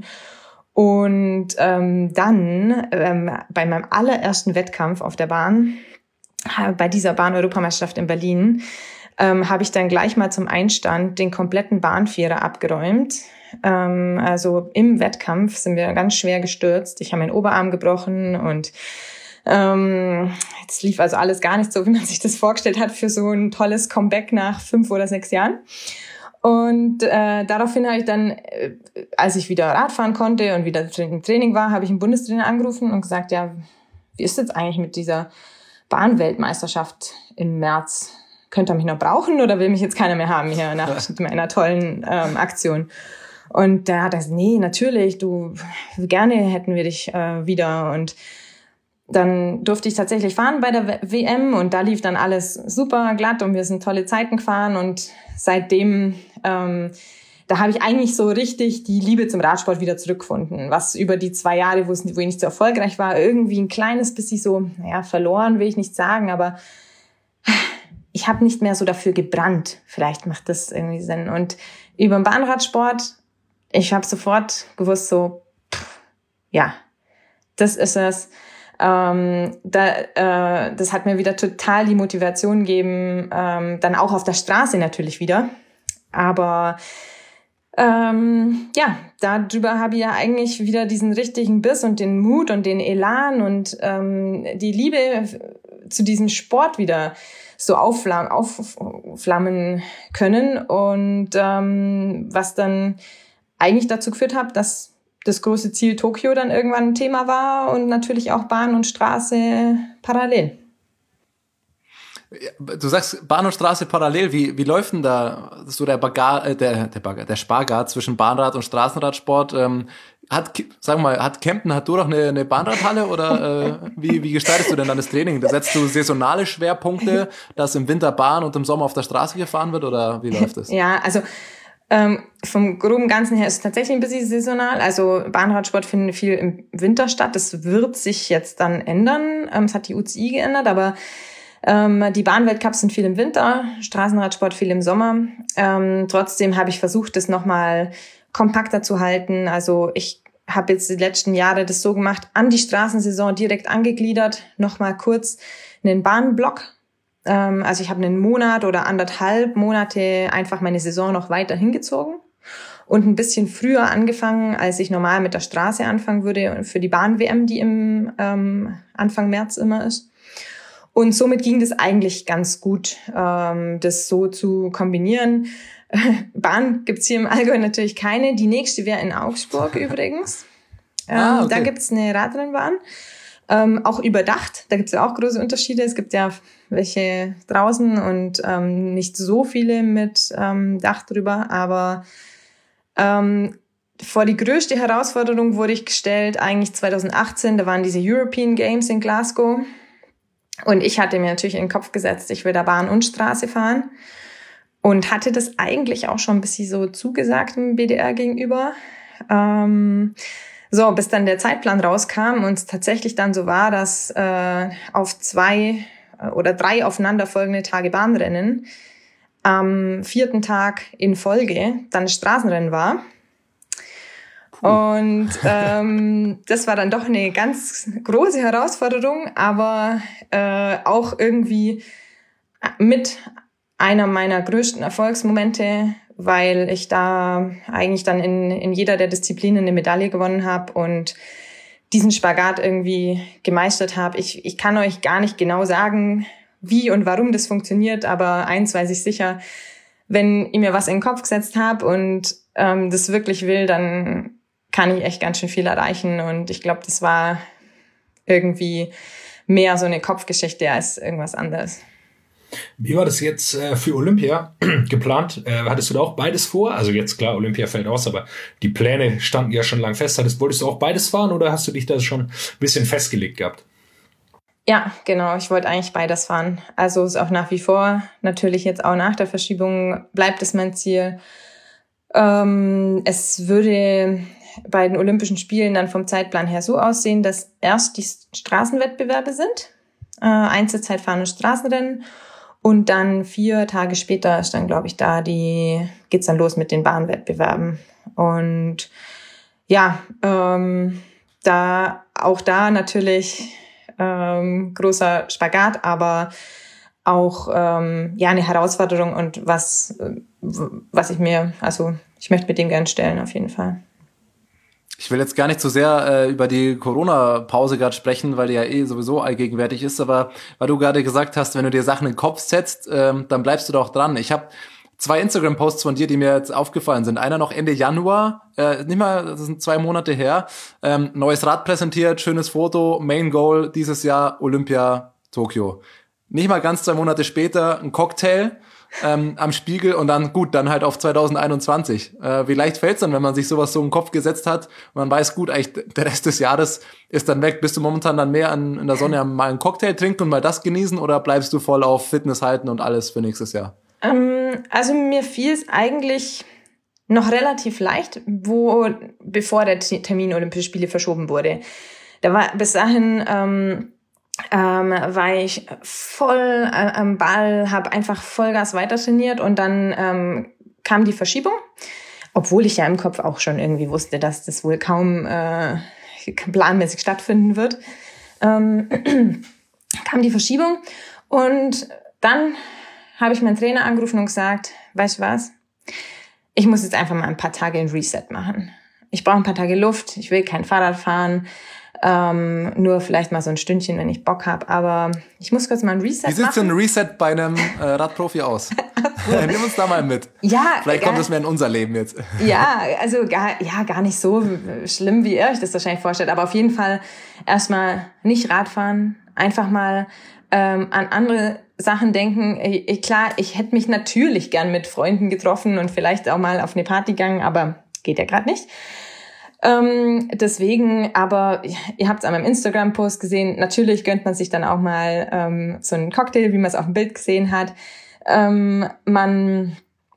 F: Und ähm, dann ähm, bei meinem allerersten Wettkampf auf der Bahn, bei dieser Bahn-Europameisterschaft in Berlin, ähm, habe ich dann gleich mal zum Einstand den kompletten Bahnvierer abgeräumt. Ähm, also im Wettkampf sind wir ganz schwer gestürzt. Ich habe meinen Oberarm gebrochen und Ähm, jetzt lief also alles gar nicht so, wie man sich das vorgestellt hat für so ein tolles Comeback nach fünf oder sechs Jahren. Und äh, daraufhin habe ich dann, äh, als ich wieder Radfahren konnte und wieder im Training war, habe ich einen Bundestrainer angerufen und gesagt, ja, wie ist jetzt eigentlich mit dieser Bahnweltmeisterschaft im März? Könnt ihr mich noch brauchen oder will mich jetzt keiner mehr haben hier nach meiner tollen ähm, Aktion? Und da hat er gesagt, nee, natürlich, du, gerne hätten wir dich äh, wieder. Und dann durfte ich tatsächlich fahren bei der W M und da lief dann alles super glatt und wir sind tolle Zeiten gefahren und seitdem, ähm, da habe ich eigentlich so richtig die Liebe zum Radsport wieder zurückgefunden, was über die zwei Jahre, wo es, wo ich nicht so erfolgreich war, irgendwie ein kleines bisschen so, naja, verloren will ich nicht sagen, aber ich habe nicht mehr so dafür gebrannt. Vielleicht macht das irgendwie Sinn. Und über den Bahnradsport, ich habe sofort gewusst, so, pff, ja, das ist es. Ähm, da, äh, das hat mir wieder total die Motivation gegeben, ähm, dann auch auf der Straße natürlich wieder. Aber ähm, ja, darüber habe ich ja eigentlich wieder diesen richtigen Biss und den Mut und den Elan und ähm, die Liebe zu diesem Sport wieder so aufflammen, aufflammen können. Und ähm, was dann eigentlich dazu geführt hat, dass das große Ziel Tokio dann irgendwann ein Thema war und natürlich auch Bahn und Straße parallel.
D: Du sagst Bahn und Straße parallel. Wie, wie läuft denn da so der, Baga, äh, der, der, Baga, der Spagat zwischen Bahnrad und Straßenradsport? Ähm, hat, sag mal, hat Kempten, hat du doch eine, eine Bahnradhalle oder äh, wie, wie gestaltest du denn dann das Training? Setzt du saisonale Schwerpunkte, dass im Winter Bahn und im Sommer auf der Straße gefahren wird oder wie läuft das?
F: Ja, also Ähm, vom groben Ganzen her ist es tatsächlich ein bisschen saisonal. Also Bahnradsport findet viel im Winter statt. Das wird sich jetzt dann ändern. Ähm, es hat die U C I geändert, aber ähm, die Bahnweltcups sind viel im Winter, Straßenradsport viel im Sommer. Ähm, trotzdem habe ich versucht, das nochmal kompakter zu halten. Also ich habe jetzt die letzten Jahre das so gemacht, an die Straßensaison direkt angegliedert, nochmal kurz einen Bahnblock. Also ich habe einen Monat oder anderthalb Monate einfach meine Saison noch weiter hingezogen und ein bisschen früher angefangen, als ich normal mit der Straße anfangen würde für die Bahn-W M, die im ähm, Anfang März immer ist. Und somit ging das eigentlich ganz gut, ähm, das so zu kombinieren. Bahn gibt's hier im Allgäu natürlich keine. Die nächste wäre in Augsburg übrigens. Ähm, ah, okay. Da gibt's eine Radrennbahn. Ähm, auch überdacht, da gibt es ja auch große Unterschiede. Es gibt ja welche draußen und ähm, nicht so viele mit ähm, Dach drüber, aber ähm, vor die größte Herausforderung wurde ich gestellt, eigentlich zwanzig achtzehn, da waren diese European Games in Glasgow und ich hatte mir natürlich in den Kopf gesetzt, ich will da Bahn und Straße fahren und hatte das eigentlich auch schon ein bisschen so zugesagt dem B D R gegenüber. Ähm, So, bis dann der Zeitplan rauskam und es tatsächlich dann so war, dass äh, auf zwei äh, oder drei aufeinanderfolgende Tage Bahnrennen am vierten Tag in Folge dann Straßenrennen war. Puh. Und ähm, das war dann doch eine ganz große Herausforderung, aber äh, auch irgendwie mit einer meiner größten Erfolgsmomente, weil ich da eigentlich dann in, in jeder der Disziplinen eine Medaille gewonnen habe und diesen Spagat irgendwie gemeistert habe. Ich, ich kann euch gar nicht genau sagen, wie und warum das funktioniert, aber eins weiß ich sicher, wenn ich mir was in den Kopf gesetzt habe und ähm, das wirklich will, dann kann ich echt ganz schön viel erreichen und ich glaube, das war irgendwie mehr so eine Kopfgeschichte als irgendwas anderes.
E: Wie war das jetzt äh, für Olympia geplant? Äh, hattest du da auch beides vor? Also jetzt klar, Olympia fällt aus, aber die Pläne standen ja schon lang fest. Hattest, wolltest du auch beides fahren oder hast du dich da schon ein bisschen festgelegt gehabt?
F: Ja, genau. Ich wollte eigentlich beides fahren. Also ist auch nach wie vor, natürlich jetzt auch nach der Verschiebung, bleibt es mein Ziel. Ähm, es würde bei den Olympischen Spielen dann vom Zeitplan her so aussehen, dass erst die Straßenwettbewerbe sind, äh, Einzelzeitfahren und Straßenrennen. Und dann vier Tage später ist dann, glaube ich, da die geht's dann los mit den Bahnwettbewerben. Und ja, ähm, da auch da natürlich ähm, großer Spagat, aber auch ähm, ja eine Herausforderung und was was ich mir, also ich möchte mit dem gerne stellen auf jeden Fall.
D: Ich will jetzt gar nicht zu sehr äh, über die Corona-Pause gerade sprechen, weil die ja eh sowieso allgegenwärtig ist, aber weil du gerade gesagt hast, wenn du dir Sachen in den Kopf setzt, ähm, dann bleibst du doch dran. Ich habe zwei Instagram-Posts von dir, die mir jetzt aufgefallen sind. Einer noch Ende Januar, äh, nicht mal, das sind zwei Monate her, ähm, neues Rad präsentiert, schönes Foto, Main Goal dieses Jahr Olympia Tokio. Nicht mal ganz zwei Monate später ein Cocktail ähm, am Spiegel und dann gut, dann halt auf zwanzig einundzwanzig. Äh, wie leicht fällt's dann, wenn man sich sowas so im Kopf gesetzt hat und man weiß, gut, eigentlich der Rest des Jahres ist dann weg. Bist du momentan dann mehr an, in der Sonne mal einen Cocktail trinken und mal das genießen oder bleibst du voll auf Fitness halten und alles für nächstes Jahr?
F: Ähm, also mir fiel es eigentlich noch relativ leicht, wo bevor der Termin Olympische Spiele verschoben wurde. Da war bis dahin ähm, ähm, war ich voll äh, am Ball, habe einfach Vollgas weiter trainiert und dann ähm, kam die Verschiebung, obwohl ich ja im Kopf auch schon irgendwie wusste, dass das wohl kaum äh, planmäßig stattfinden wird. Ähm, kam die Verschiebung und dann habe ich meinen Trainer angerufen und gesagt, weißt du was, ich muss jetzt einfach mal ein paar Tage ein Reset machen. Ich brauche ein paar Tage Luft, ich will kein Fahrrad fahren, ähm, nur vielleicht mal so ein Stündchen, wenn ich Bock habe, aber ich muss kurz mal ein Reset machen.
D: Wie sieht so ein Reset bei einem äh, Radprofi aus? Nimm uns da mal mit.
F: Ja,
D: vielleicht kommt es mehr in unser Leben jetzt.
F: Ja, also gar, ja, gar nicht so schlimm, wie ihr euch das wahrscheinlich vorstellt, aber auf jeden Fall erstmal nicht Radfahren, einfach mal ähm, an andere Sachen denken. Ich, klar, ich hätte mich natürlich gern mit Freunden getroffen und vielleicht auch mal auf eine Party gegangen, aber geht ja gerade nicht. Ähm, deswegen, aber ihr habt es an meinem Instagram-Post gesehen, natürlich gönnt man sich dann auch mal ähm, so einen Cocktail, wie man es auf dem Bild gesehen hat. Ähm, man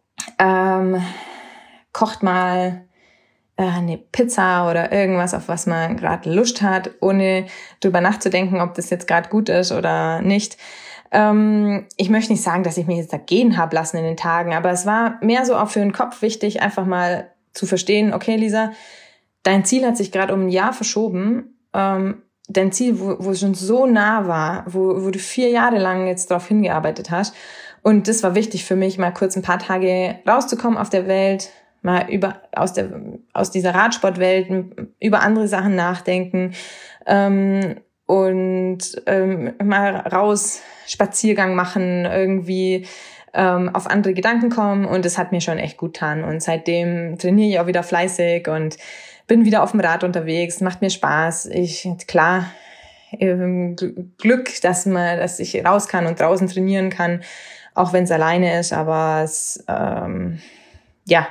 F: ähm, kocht mal äh, eine Pizza oder irgendwas, auf was man gerade Lust hat, ohne drüber nachzudenken, ob das jetzt gerade gut ist oder nicht. Ähm, ich möchte nicht sagen, dass ich mich jetzt da gehen habe lassen in den Tagen, aber es war mehr so auch für den Kopf wichtig, einfach mal zu verstehen, okay, Lisa, dein Ziel hat sich gerade um ein Jahr verschoben. Ähm, dein Ziel, wo, wo es schon so nah war, wo, wo du vier Jahre lang jetzt drauf hingearbeitet hast. Und das war wichtig für mich, mal kurz ein paar Tage rauszukommen auf der Welt, mal über aus der aus dieser Radsportwelt über andere Sachen nachdenken ähm, und ähm, mal raus Spaziergang machen, irgendwie ähm, auf andere Gedanken kommen. Und das hat mir schon echt gut getan. Und seitdem trainiere ich auch wieder fleißig und bin wieder auf dem Rad unterwegs, macht mir Spaß. Ich, klar, ähm, Glück, dass man, dass ich raus kann und draußen trainieren kann, auch wenn es alleine ist, aber es, ähm, ja,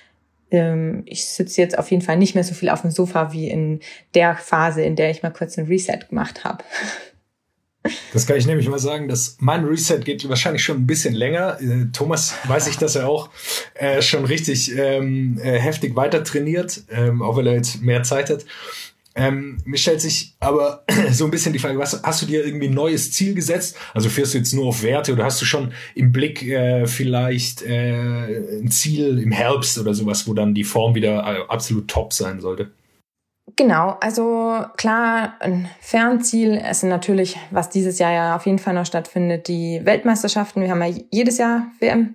F: ähm, ich sitze jetzt auf jeden Fall nicht mehr so viel auf dem Sofa wie in der Phase, in der ich mal kurz ein Reset gemacht habe.
E: Das kann ich nämlich mal sagen, dass mein Reset geht wahrscheinlich schon ein bisschen länger. Äh, Thomas weiß ich, dass er auch äh, schon richtig ähm, äh, heftig weiter trainiert, ähm, auch weil er jetzt mehr Zeit hat. Ähm, mir stellt sich aber so ein bisschen die Frage, was, hast du dir irgendwie ein neues Ziel gesetzt? Also fährst du jetzt nur auf Werte oder hast du schon im Blick äh, vielleicht äh, ein Ziel im Herbst oder sowas, wo dann die Form wieder äh, absolut top sein sollte?
F: Genau, also klar, ein Fernziel ist natürlich, was dieses Jahr ja auf jeden Fall noch stattfindet, die Weltmeisterschaften. Wir haben ja jedes Jahr W M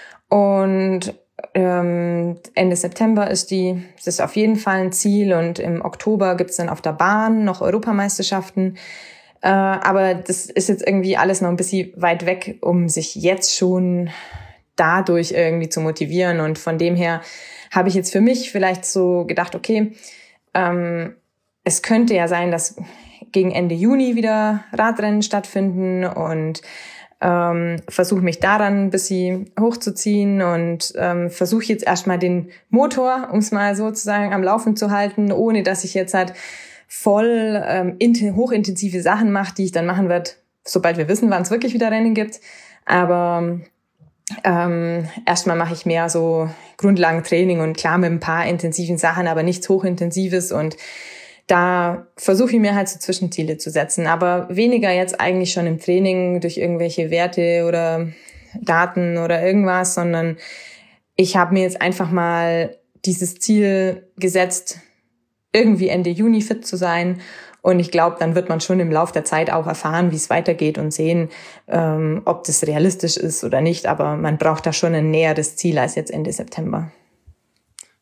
F: und ähm, Ende September ist die, das ist auf jeden Fall ein Ziel und im Oktober gibt's dann auf der Bahn noch Europameisterschaften. Äh, aber das ist jetzt irgendwie alles noch ein bisschen weit weg, um sich jetzt schon dadurch irgendwie zu motivieren. Und von dem her habe ich jetzt für mich vielleicht so gedacht, okay, Ähm, es könnte ja sein, dass gegen Ende Juni wieder Radrennen stattfinden und ähm, versuche mich daran ein bisschen hochzuziehen und ähm, versuche jetzt erstmal den Motor, um es mal sozusagen am Laufen zu halten, ohne dass ich jetzt halt voll ähm, in, hochintensive Sachen mache, die ich dann machen werde, sobald wir wissen, wann es wirklich wieder Rennen gibt. Aber Ähm, erstmal mache ich mehr so Grundlagentraining und klar mit ein paar intensiven Sachen, aber nichts Hochintensives und da versuche ich mir halt so Zwischenziele zu setzen, aber weniger jetzt eigentlich schon im Training durch irgendwelche Werte oder Daten oder irgendwas, sondern ich habe mir jetzt einfach mal dieses Ziel gesetzt, irgendwie Ende Juni fit zu sein. Und ich glaube, dann wird man schon im Laufe der Zeit auch erfahren, wie es weitergeht und sehen, ähm, ob das realistisch ist oder nicht. Aber man braucht da schon ein näheres Ziel als jetzt Ende September.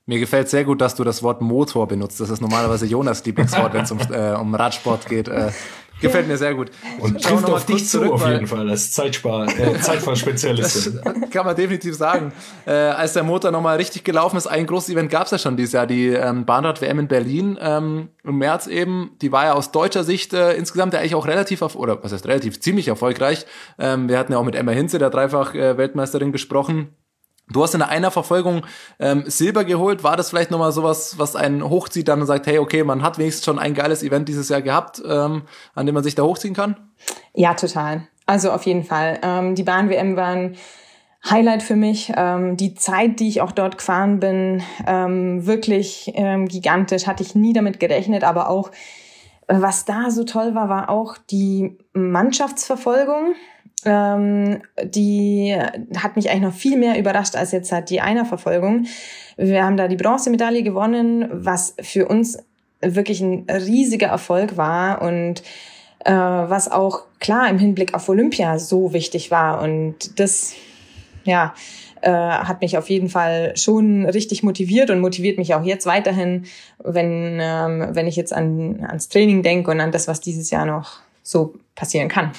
D: Mir gefällt sehr gut, dass du das Wort Motor benutzt. Das ist normalerweise Jonas' Lieblingswort, wenn es um, äh, um Radsport geht. Äh, gefällt mir sehr gut.
E: Und trifft auf dich zu auf jeden Fall als Zeitspar, äh, Zeitfahrspezialistin.
D: Kann man definitiv sagen. Äh, als der Motor nochmal richtig gelaufen ist, ein großes Event gab es ja schon dieses Jahr, die ähm, Bahnrad-W M in Berlin ähm, im März eben. Die war ja aus deutscher Sicht äh, insgesamt ja eigentlich auch relativ, auf, oder was heißt relativ, ziemlich erfolgreich. Ähm, wir hatten ja auch mit Emma Hinze, der Dreifach-Weltmeisterin, gesprochen. Du hast in einer Verfolgung ähm, Silber geholt. War das vielleicht nochmal sowas, was einen hochzieht dann und sagt, hey, okay, man hat wenigstens schon ein geiles Event dieses Jahr gehabt, ähm, an dem man sich da hochziehen kann?
F: Ja, total. Also auf jeden Fall. Ähm, die Bahn-W M war ein Highlight für mich. Ähm, die Zeit, die ich auch dort gefahren bin, ähm, wirklich ähm, gigantisch. Hatte ich nie damit gerechnet, aber auch, was da so toll war, war auch die Mannschaftsverfolgung. Ähm, die hat mich eigentlich noch viel mehr überrascht als jetzt halt die Einerverfolgung. Wir haben da die Bronzemedaille gewonnen, was für uns wirklich ein riesiger Erfolg war und äh, was auch klar im Hinblick auf Olympia so wichtig war. Und das, ja, äh, hat mich auf jeden Fall schon richtig motiviert und motiviert mich auch jetzt weiterhin, wenn ähm, wenn ich jetzt an ans Training denke und an das, was dieses Jahr noch so passieren kann.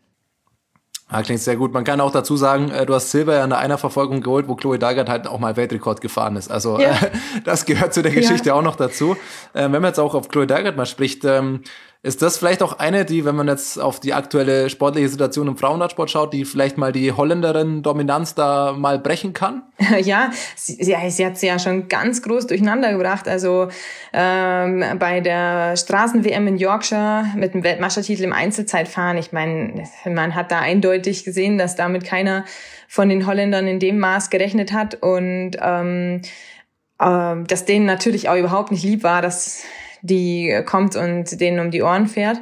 D: Ja, klingt sehr gut. Man kann auch dazu sagen, du hast Silber ja in der Einerverfolgung geholt, wo Chloe Dalgard halt auch mal Weltrekord gefahren ist. Also ja. Das gehört zu der Geschichte ja auch noch dazu. Wenn man jetzt auch auf Chloe Dalgard mal spricht, ist das vielleicht auch eine, die, wenn man jetzt auf die aktuelle sportliche Situation im Frauenradsport schaut, die vielleicht mal die Holländerin-Dominanz da mal brechen kann?
F: Ja, sie, sie hat sie ja schon ganz groß durcheinander gebracht. Also ähm, bei der Straßen-W M in Yorkshire mit dem Weltmeistertitel im Einzelzeitfahren, ich meine, man hat da eindeutig gesehen, dass damit keiner von den Holländern in dem Maß gerechnet hat und ähm, äh, dass denen natürlich auch überhaupt nicht lieb war, dass die kommt und denen um die Ohren fährt.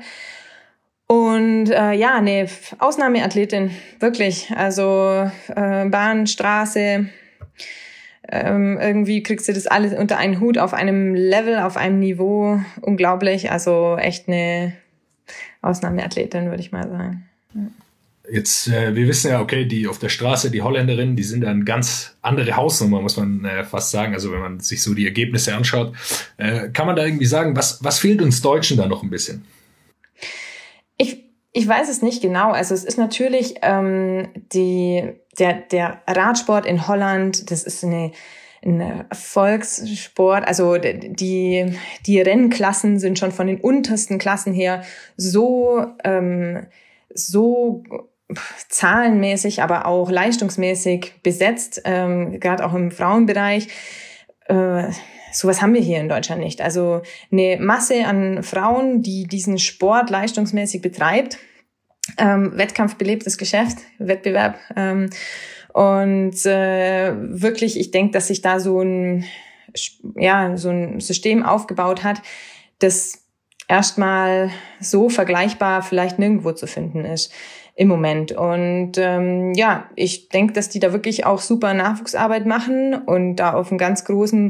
F: Und äh, ja, ne, Ausnahmeathletin, wirklich. Also äh, Bahn, Straße, ähm, irgendwie kriegst du das alles unter einen Hut auf einem Level, auf einem Niveau. Unglaublich, also echt eine Ausnahmeathletin, würde ich mal sagen. Ja.
E: Jetzt, äh, wir wissen ja, okay, die auf der Straße, die Holländerinnen, die sind eine ganz andere Hausnummer, muss man äh, fast sagen. Also wenn man sich so die Ergebnisse anschaut, äh, kann man da irgendwie sagen, was, was fehlt uns Deutschen da noch ein bisschen?
F: Ich, ich weiß es nicht genau. Also es ist natürlich ähm, die, der, der Radsport in Holland, das ist eine, ein Volkssport. Also die, die Rennklassen sind schon von den untersten Klassen her so, ähm, so zahlenmäßig, aber auch leistungsmäßig besetzt, ähm, gerade auch im Frauenbereich. Äh, sowas haben wir hier in Deutschland nicht. Also eine Masse an Frauen, die diesen Sport leistungsmäßig betreibt. Ähm, wettkampfbelebtes Geschäft, Wettbewerb. Ähm, und äh, wirklich, ich denke, dass sich da so ein, ja, so ein System aufgebaut hat, das erstmal so vergleichbar vielleicht nirgendwo zu finden ist im Moment. Und ähm, ja, ich denke, dass die da wirklich auch super Nachwuchsarbeit machen und da auf einen ganz großen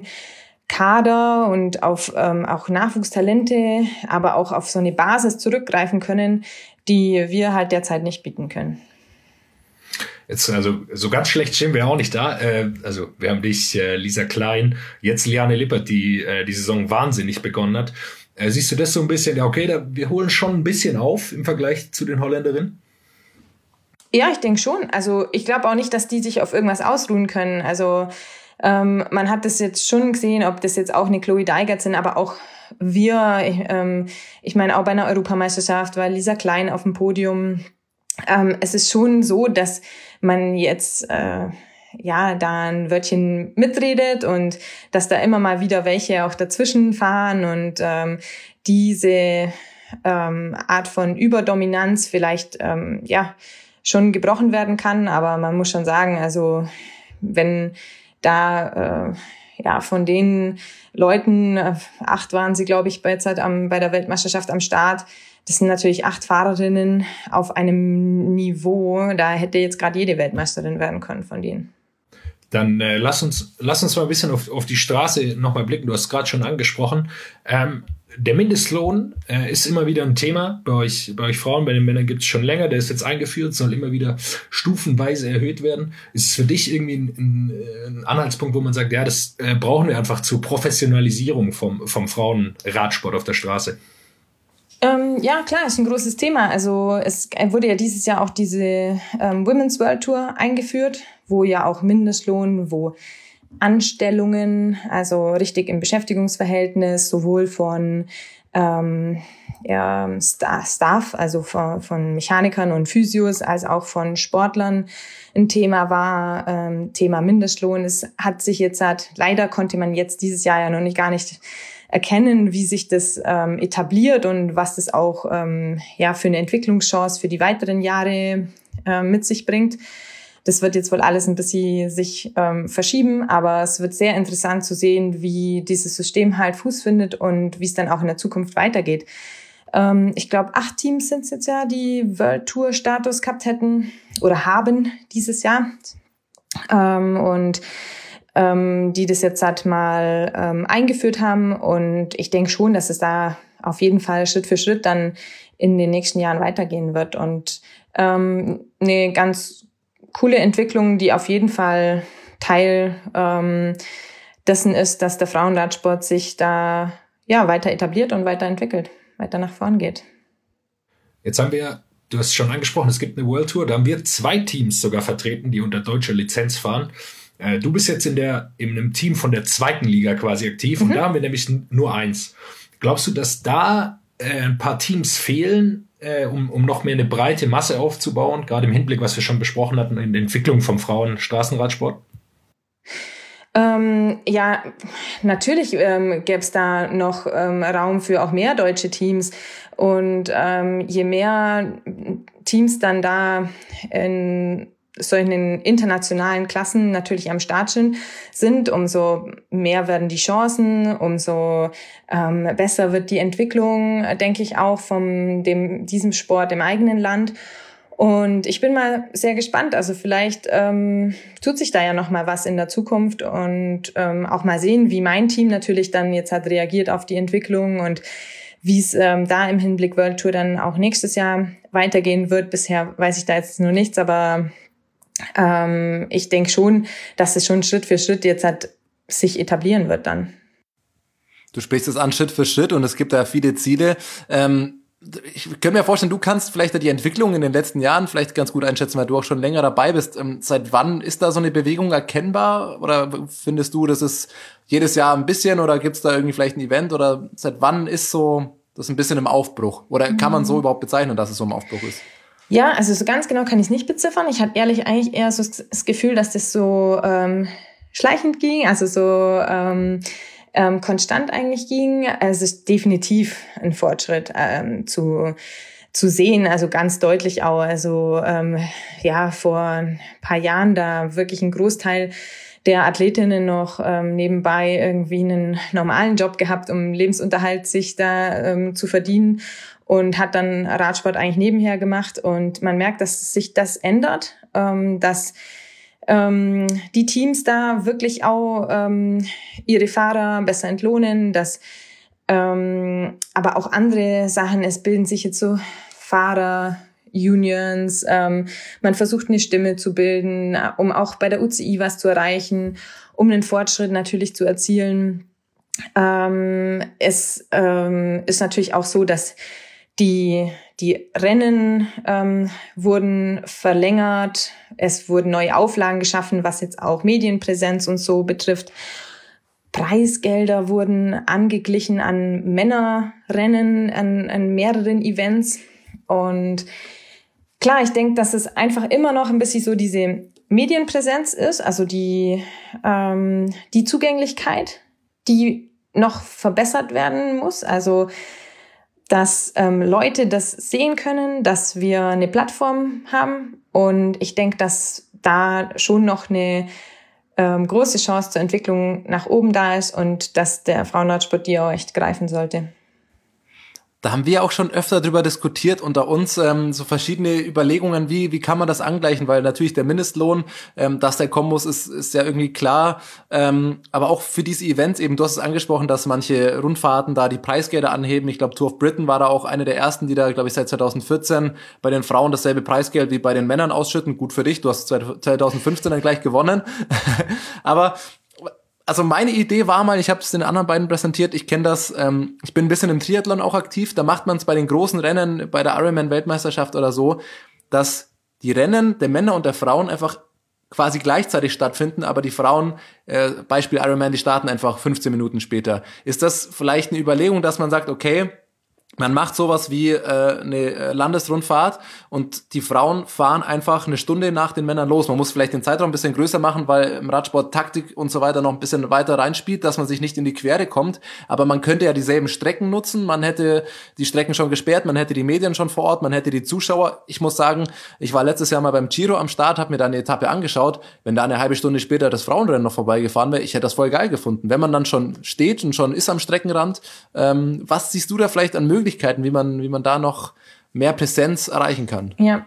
F: Kader und auf ähm, auch Nachwuchstalente, aber auch auf so eine Basis zurückgreifen können, die wir halt derzeit nicht bieten können.
E: Jetzt, also so ganz schlecht stehen wir auch nicht da. Äh, also wir haben dich, äh, Lisa Klein, jetzt Liane Lippert, die äh, die Saison wahnsinnig begonnen hat. Äh, siehst du das so ein bisschen? Ja, okay, da, wir holen schon ein bisschen auf im Vergleich zu den Holländerinnen?
F: Ja, ich denke schon. Also ich glaube auch nicht, dass die sich auf irgendwas ausruhen können. Also ähm, man hat das jetzt schon gesehen, ob das jetzt auch eine Chloe Dalgard sind, aber auch wir. Ich, ähm, ich meine, auch bei einer Europameisterschaft war Lisa Klein auf dem Podium. Ähm, es ist schon so, dass man jetzt äh, ja da ein Wörtchen mitredet und dass da immer mal wieder welche auch dazwischen fahren und ähm, diese ähm, Art von Überdominanz vielleicht ähm, ja schon gebrochen werden kann, aber man muss schon sagen, also wenn da äh, ja von den Leuten, äh, acht waren sie, glaube ich, bei, jetzt halt am, bei der Weltmeisterschaft am Start, das sind natürlich acht Fahrerinnen auf einem Niveau, da hätte jetzt gerade jede Weltmeisterin werden können von denen.
E: Dann äh, lass uns lass uns mal ein bisschen auf, auf die Straße nochmal blicken. Du hast es gerade schon angesprochen. Ähm, der Mindestlohn äh, ist immer wieder ein Thema bei euch, bei euch Frauen, bei den Männern gibt es schon länger, der ist jetzt eingeführt, soll immer wieder stufenweise erhöht werden. Ist es für dich irgendwie ein, ein, ein Anhaltspunkt, wo man sagt, ja, das äh, brauchen wir einfach zur Professionalisierung vom, vom Frauenradsport auf der Straße?
F: Ähm, ja, klar, ist ein großes Thema. Also es wurde ja dieses Jahr auch diese ähm, Women's World Tour eingeführt, wo ja auch Mindestlohn, wo Anstellungen, also richtig im Beschäftigungsverhältnis, sowohl von ähm, ja, Staff, also von, von Mechanikern und Physios, als auch von Sportlern ein Thema war, ähm, Thema Mindestlohn. Es hat sich jetzt, hat, leider konnte man jetzt dieses Jahr ja noch nicht gar nicht erkennen, wie sich das ähm, etabliert und was das auch ähm, ja für eine Entwicklungschance für die weiteren Jahre äh, mit sich bringt. Das wird jetzt wohl alles ein bisschen sich ähm, verschieben, aber es wird sehr interessant zu sehen, wie dieses System halt Fuß findet und wie es dann auch in der Zukunft weitergeht. Ähm, ich glaube, acht Teams sind es jetzt ja, die World Tour Status gehabt hätten oder haben dieses Jahr ähm, und ähm, die das jetzt halt mal ähm, eingeführt haben. Und ich denke schon, dass es da auf jeden Fall Schritt für Schritt dann in den nächsten Jahren weitergehen wird und ähm, eine ganz coole Entwicklung, die auf jeden Fall Teil ähm, dessen ist, dass der Frauenradsport sich da ja weiter etabliert und weiterentwickelt, weiter nach vorn geht.
E: Jetzt haben wir, du hast es schon angesprochen, es gibt eine World Tour, da haben wir zwei Teams sogar vertreten, die unter deutscher Lizenz fahren. Äh, du bist jetzt in der in einem Team von der zweiten Liga quasi aktiv mhm. und da haben wir nämlich nur eins. Glaubst du, dass da äh, ein paar Teams fehlen, Äh, um, um noch mehr eine breite Masse aufzubauen, gerade im Hinblick, was wir schon besprochen hatten, in der Entwicklung vom Frauen-Straßenradsport?
F: Ähm, ja, natürlich ähm, gäbe es da noch ähm, Raum für auch mehr deutsche Teams. Und ähm, je mehr Teams dann da in solchen internationalen Klassen natürlich am Start sind, umso mehr werden die Chancen, umso ähm, besser wird die Entwicklung, denke ich, auch von dem diesem Sport im eigenen Land. Und ich bin mal sehr gespannt. Also vielleicht ähm, tut sich da ja noch mal was in der Zukunft und ähm, auch mal sehen, wie mein Team natürlich dann jetzt hat reagiert auf die Entwicklung und wie es ähm, da im Hinblick World Tour dann auch nächstes Jahr weitergehen wird. Bisher weiß ich da jetzt nur nichts, aber Ähm, ich denke schon, dass es schon Schritt für Schritt jetzt halt sich etablieren wird dann.
D: Du sprichst es an Schritt für Schritt und es gibt da viele Ziele. Ähm, ich könnte mir vorstellen, du kannst vielleicht die Entwicklung in den letzten Jahren vielleicht ganz gut einschätzen, weil du auch schon länger dabei bist. Ähm, seit wann ist da so eine Bewegung erkennbar? Oder findest du, das ist jedes Jahr ein bisschen oder gibt es da irgendwie vielleicht ein Event? Oder seit wann ist so das ein bisschen im Aufbruch? Oder kann man so überhaupt bezeichnen, dass es so im Aufbruch ist?
F: Ja, also so ganz genau kann ich es nicht beziffern. Ich hatte ehrlich eigentlich eher so das Gefühl, dass das so ähm, schleichend ging, also so ähm, ähm, konstant eigentlich ging. Also es ist definitiv ein Fortschritt ähm, zu zu sehen, also ganz deutlich auch. Also ähm, ja, vor ein paar Jahren da wirklich ein Großteil der Athletinnen noch ähm, nebenbei irgendwie einen normalen Job gehabt, um Lebensunterhalt sich da ähm, zu verdienen. Und hat dann Radsport eigentlich nebenher gemacht. Und man merkt, dass sich das ändert, ähm, dass ähm, die Teams da wirklich auch ähm, ihre Fahrer besser entlohnen, dass ähm, aber auch andere Sachen, es bilden sich jetzt so Fahrer-Unions, ähm, man versucht eine Stimme zu bilden, um auch bei der U C I was zu erreichen, um einen Fortschritt natürlich zu erzielen. Ähm, es ähm, ist natürlich auch so, dass Die, die Rennen ähm, wurden verlängert, es wurden neue Auflagen geschaffen, was jetzt auch Medienpräsenz und so betrifft. Preisgelder wurden angeglichen an Männerrennen, an, an mehreren Events. Und klar, ich denke, dass es einfach immer noch ein bisschen so diese Medienpräsenz ist, also die, ähm, die Zugänglichkeit, die noch verbessert werden muss. Also dass ähm, Leute das sehen können, dass wir eine Plattform haben. Und ich denke, dass da schon noch eine ähm, große Chance zur Entwicklung nach oben da ist und dass der Frauenradsport die auch echt greifen sollte.
D: Da haben wir auch schon öfter drüber diskutiert unter uns, ähm, so verschiedene Überlegungen, wie wie kann man das angleichen, weil natürlich der Mindestlohn, ähm, dass der kommen muss, ist ist ja irgendwie klar, ähm, aber auch für diese Events eben, du hast es angesprochen, dass manche Rundfahrten da die Preisgelder anheben. Ich glaube, Tour of Britain war da auch eine der ersten, die da, glaube ich, seit zwanzig vierzehn bei den Frauen dasselbe Preisgeld wie bei den Männern ausschütten. Gut für dich, du hast zwanzig fünfzehn dann gleich gewonnen, aber also meine Idee war mal, ich habe es den anderen beiden präsentiert, ich kenne das, ähm, ich bin ein bisschen im Triathlon auch aktiv, da macht man es bei den großen Rennen, bei der Ironman-Weltmeisterschaft oder so, dass die Rennen der Männer und der Frauen einfach quasi gleichzeitig stattfinden, aber die Frauen, äh, Beispiel Ironman, die starten einfach fünfzehn Minuten später. Ist das vielleicht eine Überlegung, dass man sagt, okay, man macht sowas wie äh, eine Landesrundfahrt und die Frauen fahren einfach eine Stunde nach den Männern los. Man muss vielleicht den Zeitraum ein bisschen größer machen, weil im Radsport Taktik und so weiter noch ein bisschen weiter reinspielt, dass man sich nicht in die Quere kommt. Aber man könnte ja dieselben Strecken nutzen. Man hätte die Strecken schon gesperrt, man hätte die Medien schon vor Ort, man hätte die Zuschauer. Ich muss sagen, ich war letztes Jahr mal beim Giro am Start, habe mir da eine Etappe angeschaut. Wenn da eine halbe Stunde später das Frauenrennen noch vorbeigefahren wäre, ich hätte das voll geil gefunden. Wenn man dann schon steht und schon ist am Streckenrand, ähm, was siehst du da vielleicht an Möglichkeiten? Möglichkeiten, wie man, wie man da noch mehr Präsenz erreichen kann.
F: Ja,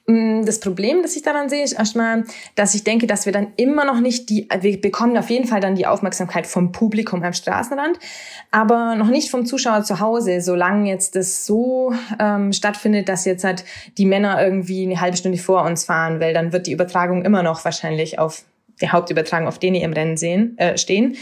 F: das Problem, das ich daran sehe, ist erstmal, dass ich denke, dass wir dann immer noch nicht die, wir bekommen auf jeden Fall dann die Aufmerksamkeit vom Publikum am Straßenrand, aber noch nicht vom Zuschauer zu Hause, solange jetzt das so ähm, stattfindet, dass jetzt halt die Männer irgendwie eine halbe Stunde vor uns fahren, weil dann wird die Übertragung immer noch wahrscheinlich auf der Hauptübertragung, auf denen die im Rennen sehen, äh, stehen.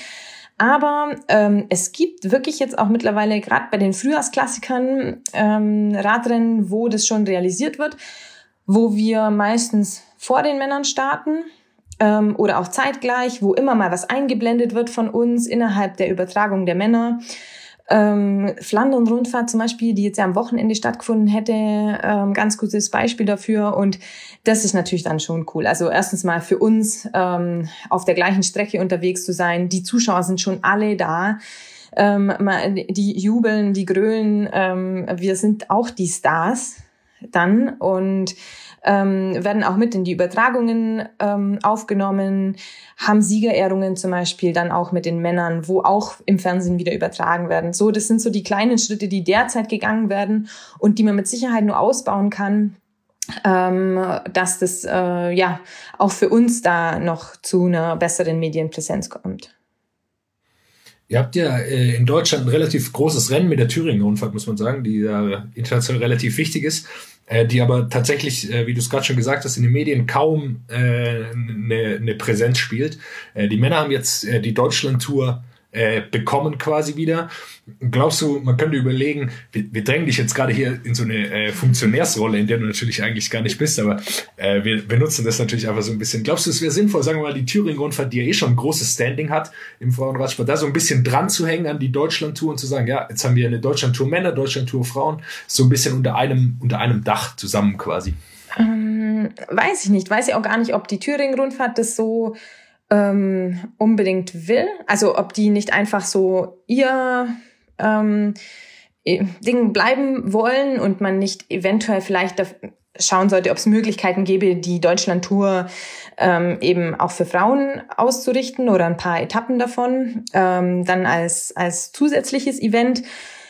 F: Aber ähm, es gibt wirklich jetzt auch mittlerweile, gerade bei den Frühjahrsklassikern, ähm, Radrennen, wo das schon realisiert wird, wo wir meistens vor den Männern starten ähm, oder auch zeitgleich, wo immer mal was eingeblendet wird von uns innerhalb der Übertragung der Männer. Ähm, Flandern-Rundfahrt zum Beispiel, die jetzt ja am Wochenende stattgefunden hätte, ähm, ganz gutes Beispiel dafür, und das ist natürlich dann schon cool. Also erstens mal für uns ähm, auf der gleichen Strecke unterwegs zu sein, die Zuschauer sind schon alle da, ähm, die jubeln, die grölen, ähm, wir sind auch die Stars dann und ähm, werden auch mit in die Übertragungen ähm, aufgenommen, haben Siegerehrungen zum Beispiel dann auch mit den Männern, wo auch im Fernsehen wieder übertragen werden. So, das sind so die kleinen Schritte, die derzeit gegangen werden und die man mit Sicherheit nur ausbauen kann, ähm, dass das äh, ja auch für uns da noch zu einer besseren Medienpräsenz kommt.
E: Ihr habt ja äh, in Deutschland ein relativ großes Rennen mit der Thüringen-Rundfahrt, muss man sagen, die ja international relativ wichtig ist, äh, die aber tatsächlich, äh, wie du es gerade schon gesagt hast, in den Medien kaum eine äh, ne, ne Präsenz spielt. Äh, die Männer haben jetzt äh, die Deutschland-Tour äh, bekommen quasi wieder. Glaubst du, man könnte überlegen, wir, wir drängen dich jetzt gerade hier in so eine äh, Funktionärsrolle, in der du natürlich eigentlich gar nicht bist, aber äh, wir benutzen das natürlich einfach so ein bisschen. Glaubst du, es wäre sinnvoll, sagen wir mal, die Thüringen-Rundfahrt, die ja eh schon ein großes Standing hat im Frauenradsport, da so ein bisschen dran zu hängen an die Deutschland-Tour und zu sagen, ja, jetzt haben wir eine Deutschland-Tour Männer, Deutschland-Tour Frauen, so ein bisschen unter einem, unter einem Dach zusammen quasi?
F: Ähm, weiß ich nicht. Weiß ich auch gar nicht, ob die Thüringen-Rundfahrt das so ähm, unbedingt will. Also ob die nicht einfach so ihr ähm, Ding bleiben wollen und man nicht eventuell vielleicht schauen sollte, ob es Möglichkeiten gäbe, die Deutschland-Tour ähm, eben auch für Frauen auszurichten oder ein paar Etappen davon, ähm, dann als als zusätzliches Event.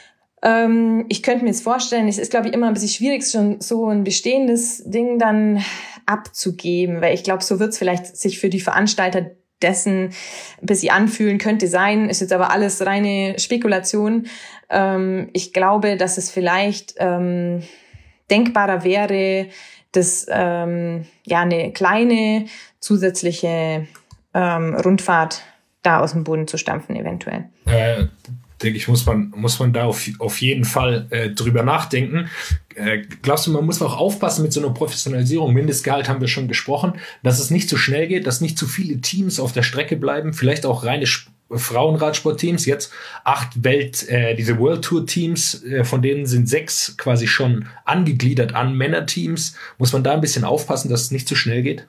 F: Ähm, ich könnte mir jetzt vorstellen, es ist, glaube ich, immer ein bisschen schwierig, schon so ein bestehendes Ding dann abzugeben, weil ich glaube, so wird es vielleicht sich für die Veranstalter dessen ein bisschen anfühlen könnte sein, ist jetzt aber alles reine Spekulation. Ähm, ich glaube, dass es vielleicht ähm, denkbarer wäre, dass ähm, ja eine kleine zusätzliche ähm, Rundfahrt da aus dem Boden zu stampfen eventuell.
E: Äh, denke ich, muss man muss man da auf, auf jeden Fall äh, drüber nachdenken. Äh, glaubst du, man muss auch aufpassen mit so einer Professionalisierung? Mindestgehalt haben wir schon gesprochen, dass es nicht zu schnell geht, dass nicht zu viele Teams auf der Strecke bleiben, vielleicht auch reine Sp- Frauenradsportteams, jetzt acht Welt, äh, diese World Tour Teams, äh, von denen sind sechs quasi schon angegliedert an Männerteams. Muss man da ein bisschen aufpassen, dass es nicht zu schnell geht?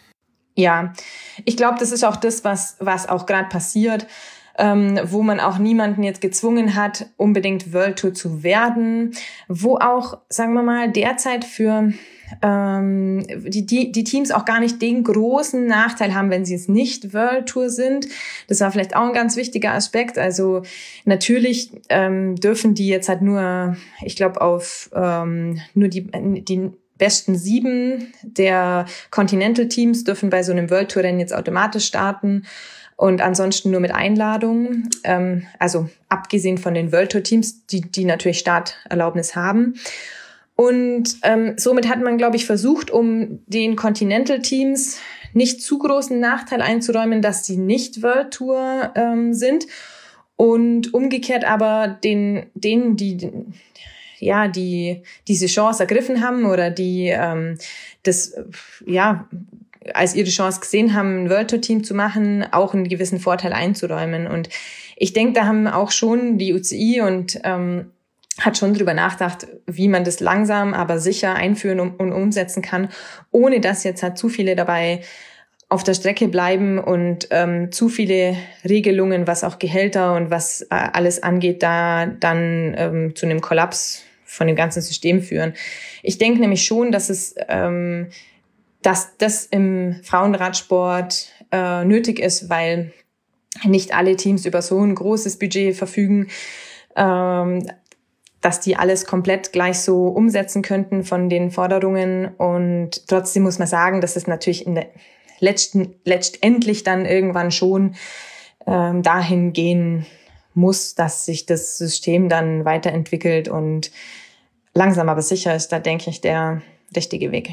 F: Ja, ich glaube, das ist auch das, was was auch gerade passiert, ähm, wo man auch niemanden jetzt gezwungen hat, unbedingt World Tour zu werden, wo auch, sagen wir mal, derzeit für ähm, die, die, die Teams auch gar nicht den großen Nachteil haben, wenn sie jetzt nicht World Tour sind. Das war vielleicht auch ein ganz wichtiger Aspekt. Also natürlich ähm, dürfen die jetzt halt nur, ich glaube, auf ähm, nur die, die besten sieben der Continental-Teams dürfen bei so einem World Tour-Rennen jetzt automatisch starten. Und ansonsten nur mit Einladung, ähm, also abgesehen von den World Tour Teams, die, die natürlich Starterlaubnis haben. Und ähm, somit hat man, glaube ich, versucht, um den Continental Teams nicht zu großen Nachteil einzuräumen, dass sie nicht World Tour ähm, sind. Und umgekehrt aber den, denen, die, ja, die diese Chance ergriffen haben oder die ähm, das, ja, als ihre Chance gesehen haben, ein World Tour Team zu machen, auch einen gewissen Vorteil einzuräumen. Und ich denke, da haben auch schon die U C I und ähm, hat schon drüber nachgedacht, wie man das langsam, aber sicher einführen und, und umsetzen kann, ohne dass jetzt halt zu viele dabei auf der Strecke bleiben und ähm, zu viele Regelungen, was auch Gehälter und was äh, alles angeht, da dann ähm, zu einem Kollaps von dem ganzen System führen. Ich denke nämlich schon, dass es ähm, dass das im Frauenradsport äh, nötig ist, weil nicht alle Teams über so ein großes Budget verfügen, ähm, dass die alles komplett gleich so umsetzen könnten von den Forderungen. Und trotzdem muss man sagen, dass es natürlich in der letzten, letztendlich dann irgendwann schon ähm, dahin gehen muss, dass sich das System dann weiterentwickelt und langsam aber sicher ist, da denke ich, der richtige Weg.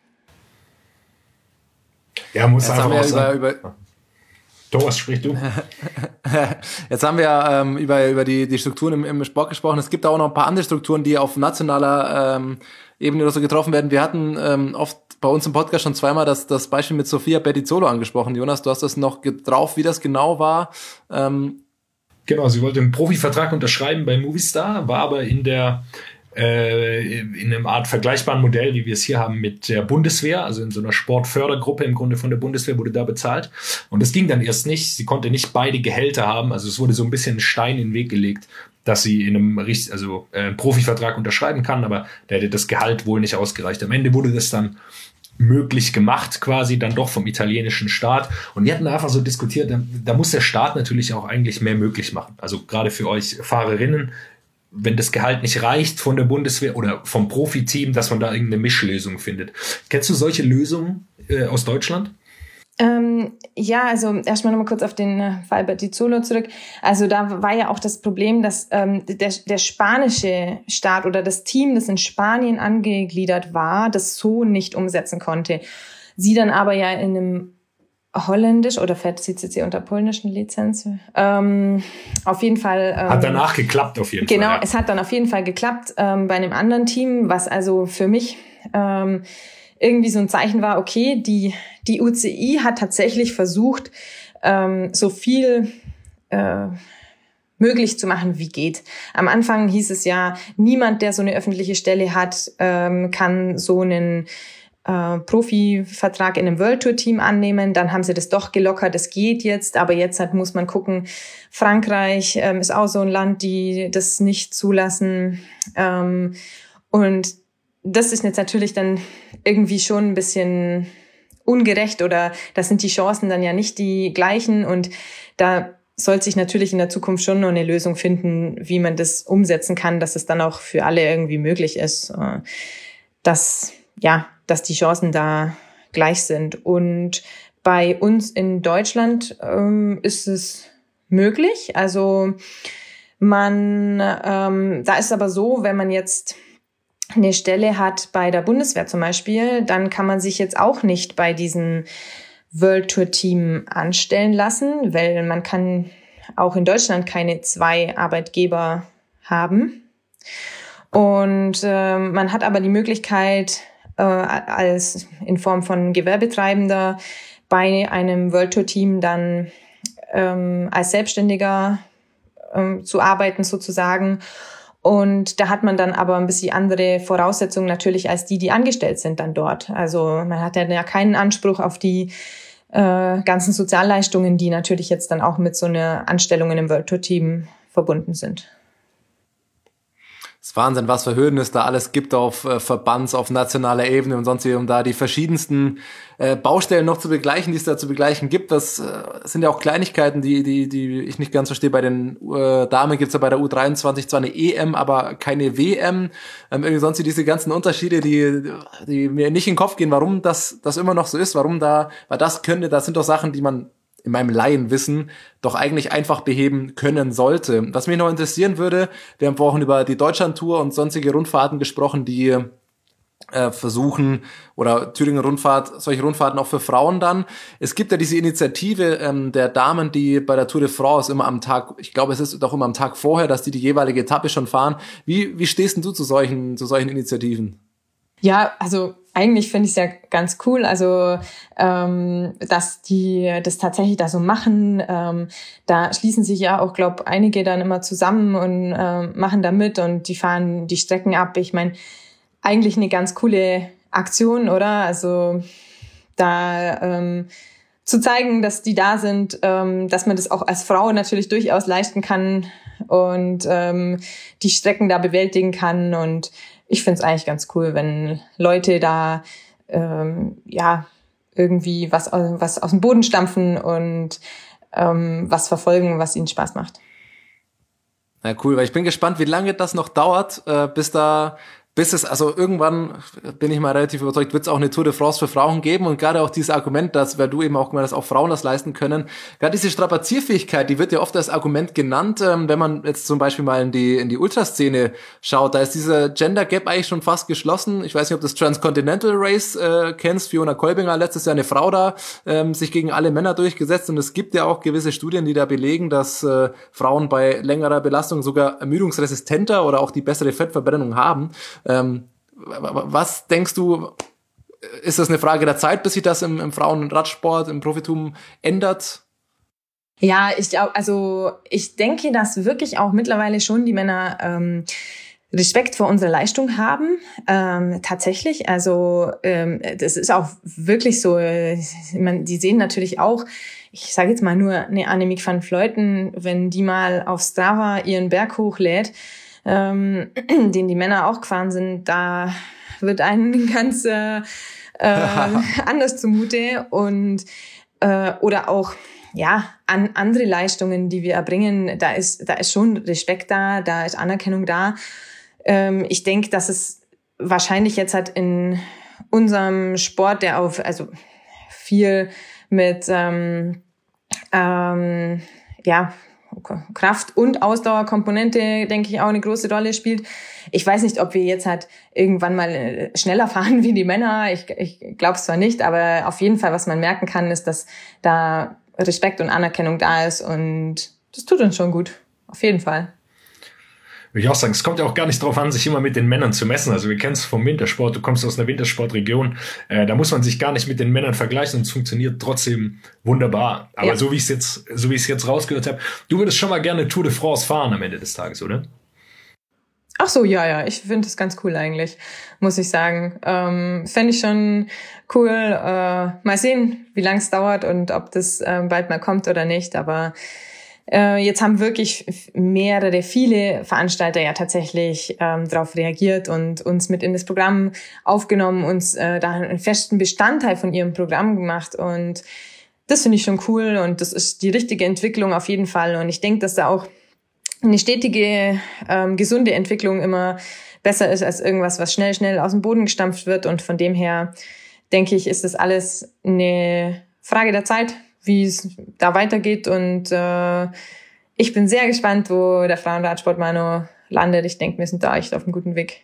E: Ja, muss
D: Jetzt
E: einfach
D: haben wir
E: auch sein.
D: über, über
E: Thomas, sprich du.
D: Jetzt haben wir ähm, über, über die, die Strukturen im, im Sport gesprochen. Es gibt auch noch ein paar andere Strukturen, die auf nationaler ähm, Ebene oder so getroffen werden. Wir hatten ähm, oft bei uns im Podcast schon zweimal das, das Beispiel mit Sophia Bettizzolo angesprochen. Jonas, du hast das noch drauf, wie das genau war. Ähm,
E: genau, sie wollte einen Profivertrag unterschreiben bei Movistar, war aber in der äh, in einem Art vergleichbaren Modell, wie wir es hier haben mit der Bundeswehr, also in so einer Sportfördergruppe im Grunde von der Bundeswehr, wurde da bezahlt. Und das ging dann erst nicht. Sie konnte nicht beide Gehälter haben. Also es wurde so ein bisschen ein Stein in den Weg gelegt, dass sie in einem also äh, einen Profivertrag unterschreiben kann, aber der hätte das Gehalt wohl nicht ausgereicht. Am Ende wurde das dann möglich gemacht, quasi dann doch vom italienischen Staat. Und wir hatten einfach so diskutiert, da, da muss der Staat natürlich auch eigentlich mehr möglich machen. Also gerade für euch Fahrerinnen, wenn das Gehalt nicht reicht von der Bundeswehr oder vom Profiteam, dass man da irgendeine Mischlösung findet. Kennst du solche Lösungen äh, aus Deutschland?
F: Ähm, ja, also erstmal nochmal kurz auf den äh, Fall Bettizzolo zurück. Also da war ja auch das Problem, dass ähm, der, der spanische Staat oder das Team, das in Spanien angegliedert war, das so nicht umsetzen konnte. Sie dann aber ja in einem holländisch oder fährt sie jetzt hier unter polnischen Lizenz? Ähm, auf jeden Fall. Ähm,
E: hat danach geklappt auf jeden
F: genau,
E: Fall.
F: Genau, ja. Es hat dann auf jeden Fall geklappt ähm, bei einem anderen Team, was also für mich ähm, irgendwie so ein Zeichen war, okay, die, die U C I hat tatsächlich versucht, ähm, so viel äh, möglich zu machen, wie geht. Am Anfang hieß es ja, niemand, der so eine öffentliche Stelle hat, ähm, kann so einen äh, Profivertrag in einem World Tour Team annehmen. Dann haben sie das doch gelockert, das geht jetzt, aber jetzt halt muss man gucken, Frankreich ähm, ist auch so ein Land, die das nicht zulassen. Ähm, und das ist jetzt natürlich dann irgendwie schon ein bisschen ungerecht oder das sind die Chancen dann ja nicht die gleichen und da soll sich natürlich in der Zukunft schon noch eine Lösung finden, wie man das umsetzen kann, dass es dann auch für alle irgendwie möglich ist, dass, ja, dass die Chancen da gleich sind. Und bei uns in Deutschland ähm, ist es möglich. Also man, ähm, da ist aber so, wenn man jetzt eine Stelle hat bei der Bundeswehr zum Beispiel, dann kann man sich jetzt auch nicht bei diesem World Tour Team anstellen lassen, weil man kann auch in Deutschland keine zwei Arbeitgeber haben. Und äh, man hat aber die Möglichkeit, äh, als in Form von Gewerbetreibender bei einem World Tour Team dann ähm, als Selbstständiger ähm, zu arbeiten sozusagen. Und da hat man dann aber ein bisschen andere Voraussetzungen natürlich als die, die angestellt sind dann dort. Also man hat ja keinen Anspruch auf die äh, ganzen Sozialleistungen, die natürlich jetzt dann auch mit so einer Anstellung in einem World Tour Team verbunden sind.
D: ist Wahnsinn, was für Hürden es da alles gibt auf äh, Verbands-, auf nationaler Ebene und sonst wie, um da die verschiedensten äh, Baustellen noch zu begleichen, die es da zu begleichen gibt. Das äh, sind ja auch Kleinigkeiten, die die die ich nicht ganz verstehe. Bei den äh, Damen gibt's ja bei der U dreiundzwanzig zwar eine E M, aber keine W M. Ähm, irgendwie sonst diese ganzen Unterschiede, die die mir nicht in den Kopf gehen, warum das das immer noch so ist, warum da, weil das könnte, das sind doch Sachen, die man in meinem Laienwissen doch eigentlich einfach beheben können sollte. Was mich noch interessieren würde, wir haben vorhin über die Deutschlandtour und sonstige Rundfahrten gesprochen, die äh, versuchen, oder Thüringer Rundfahrt, solche Rundfahrten auch für Frauen dann. Es gibt ja diese Initiative ähm, der Damen, die bei der Tour de France immer am Tag, ich glaube, es ist doch immer am Tag vorher, dass die die jeweilige Etappe schon fahren. Wie, wie stehst denn du zu solchen, zu solchen Initiativen?
F: Ja, also eigentlich finde ich es ja ganz cool, also ähm, dass die das tatsächlich da so machen. Ähm, da schließen sich ja auch, glaube einige dann immer zusammen und ähm, machen da mit und die fahren die Strecken ab. Ich meine, eigentlich eine ganz coole Aktion, oder? Also da ähm, zu zeigen, dass die da sind, ähm, dass man das auch als Frau natürlich durchaus leisten kann und ähm, die Strecken da bewältigen kann. Und ich finde es eigentlich ganz cool, wenn Leute da ähm, ja irgendwie was, was aus dem Boden stampfen und ähm, was verfolgen, was ihnen Spaß macht.
D: Na cool, weil ich bin gespannt, wie lange das noch dauert, äh, bis da Bis es, also irgendwann, bin ich mal relativ überzeugt, wird es auch eine Tour de France für Frauen geben und gerade auch dieses Argument, dass, weil du eben auch gemeint hast, auch Frauen das leisten können, gerade diese Strapazierfähigkeit, die wird ja oft als Argument genannt, ähm, wenn man jetzt zum Beispiel mal in die in die Ultraszene schaut, da ist dieser Gender Gap eigentlich schon fast geschlossen. Ich weiß nicht, ob du das Transcontinental Race äh, kennst, Fiona Kolbinger, letztes Jahr eine Frau da, ähm, sich gegen alle Männer durchgesetzt und es gibt ja auch gewisse Studien, die da belegen, dass äh, Frauen bei längerer Belastung sogar ermüdungsresistenter oder auch die bessere Fettverbrennung haben. Ähm, was denkst du, ist das eine Frage der Zeit, bis sich das im, im Frauenradsport, im Profitum ändert?
F: Ja, ich glaube, also ich denke, dass wirklich auch mittlerweile schon die Männer ähm, Respekt vor unserer Leistung haben. Ähm, tatsächlich, also ähm, das ist auch wirklich so. Ich meine, die sehen natürlich auch, ich sage jetzt mal nur eine Annemiek van Vleuten, wenn die mal auf Strava ihren Berg hochlädt, Ähm, den die Männer auch gefahren sind, da wird einem ganz äh, äh, anders zumute und äh, oder auch ja an andere Leistungen, die wir erbringen, da ist da ist schon Respekt da, da ist Anerkennung da. Ähm, ich denke, dass es wahrscheinlich jetzt halt in unserem Sport, der auf also viel mit ähm, ähm, ja Kraft- und Ausdauerkomponente, denke ich, auch eine große Rolle spielt. Ich weiß nicht, ob wir jetzt halt irgendwann mal schneller fahren wie die Männer. Ich, ich glaube es zwar nicht, aber auf jeden Fall, was man merken kann, ist, dass da Respekt und Anerkennung da ist und das tut uns schon gut. Auf jeden Fall.
E: Würde ich auch sagen, es kommt ja auch gar nicht darauf an, sich immer mit den Männern zu messen. Also wir kennen es vom Wintersport, du kommst aus einer Wintersportregion, äh, da muss man sich gar nicht mit den Männern vergleichen und es funktioniert trotzdem wunderbar. Aber ja. so wie ich es jetzt, so wie ich es jetzt rausgehört habe, du würdest schon mal gerne Tour de France fahren am Ende des Tages, oder?
F: Ach so, ja, ja, ich finde das ganz cool eigentlich, muss ich sagen. Ähm, fände ich schon cool. Äh, mal sehen, wie lange es dauert und ob das äh, bald mal kommt oder nicht, aber Äh, jetzt haben wirklich mehrere, viele Veranstalter ja tatsächlich ähm, darauf reagiert und uns mit in das Programm aufgenommen, uns äh, da einen festen Bestandteil von ihrem Programm gemacht und das finde ich schon cool und das ist die richtige Entwicklung auf jeden Fall und ich denke, dass da auch eine stetige, ähm, gesunde Entwicklung immer besser ist als irgendwas, was schnell, schnell aus dem Boden gestampft wird und von dem her denke ich, ist das alles eine Frage der Zeit, wie es da weitergeht und äh, ich bin sehr gespannt, wo der Frauenradsport Mano landet. Ich denke, wir sind da echt auf einem guten Weg.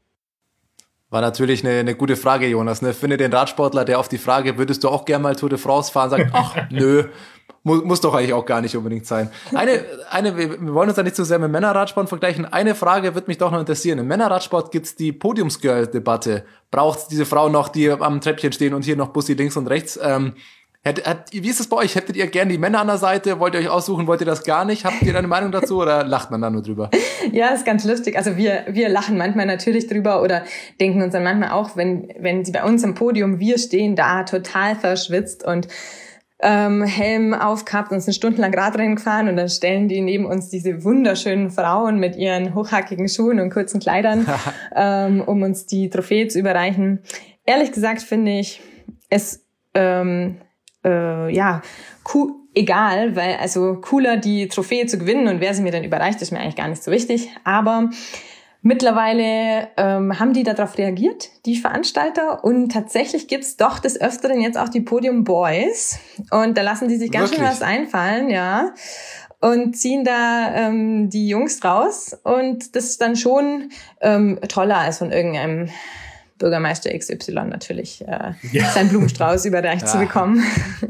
D: War natürlich eine, eine gute Frage, Jonas. Ne? Finde den Radsportler, der auf die Frage, würdest du auch gerne mal Tour de France fahren, sagt, ach, nö, muss, muss doch eigentlich auch gar nicht unbedingt sein. Eine, eine, wir wollen uns da nicht zu sehr mit Männerradsport vergleichen. Eine Frage wird mich doch noch interessieren. Im Männerradsport gibt's die Podiumsgirl-Debatte. Braucht es diese Frauen noch, die am Treppchen stehen und hier noch Bussi links und rechts? Ähm, Hat, hat, wie ist es bei euch? Hättet ihr gern die Männer an der Seite? Wollt ihr euch aussuchen? Wollt ihr das gar nicht? Habt ihr eine Meinung dazu oder lacht man da nur drüber?
F: Ja, ist ganz lustig. Also wir wir lachen manchmal natürlich drüber oder denken uns dann manchmal auch, wenn wenn sie bei uns am Podium, wir stehen da total verschwitzt und ähm, Helm aufgehabt und sind stundenlang Radrennen gefahren und dann stellen die neben uns diese wunderschönen Frauen mit ihren hochhackigen Schuhen und kurzen Kleidern, ähm, um uns die Trophäe zu überreichen. Ehrlich gesagt finde ich es ähm, äh, ja cool, egal, weil also cooler die Trophäe zu gewinnen und wer sie mir dann überreicht, ist mir eigentlich gar nicht so wichtig. Aber mittlerweile ähm, haben die darauf reagiert, die Veranstalter, und tatsächlich gibt's doch des Öfteren jetzt auch die Podium Boys und da lassen die sich ganz
D: Wirklich?
F: schön was einfallen, ja, und ziehen da ähm, die Jungs raus und das ist dann schon ähm, toller als von irgendeinem Bürgermeister X Y natürlich äh,
E: Ja.
F: seinen Blumenstrauß überreicht
D: Ja.
F: zu bekommen.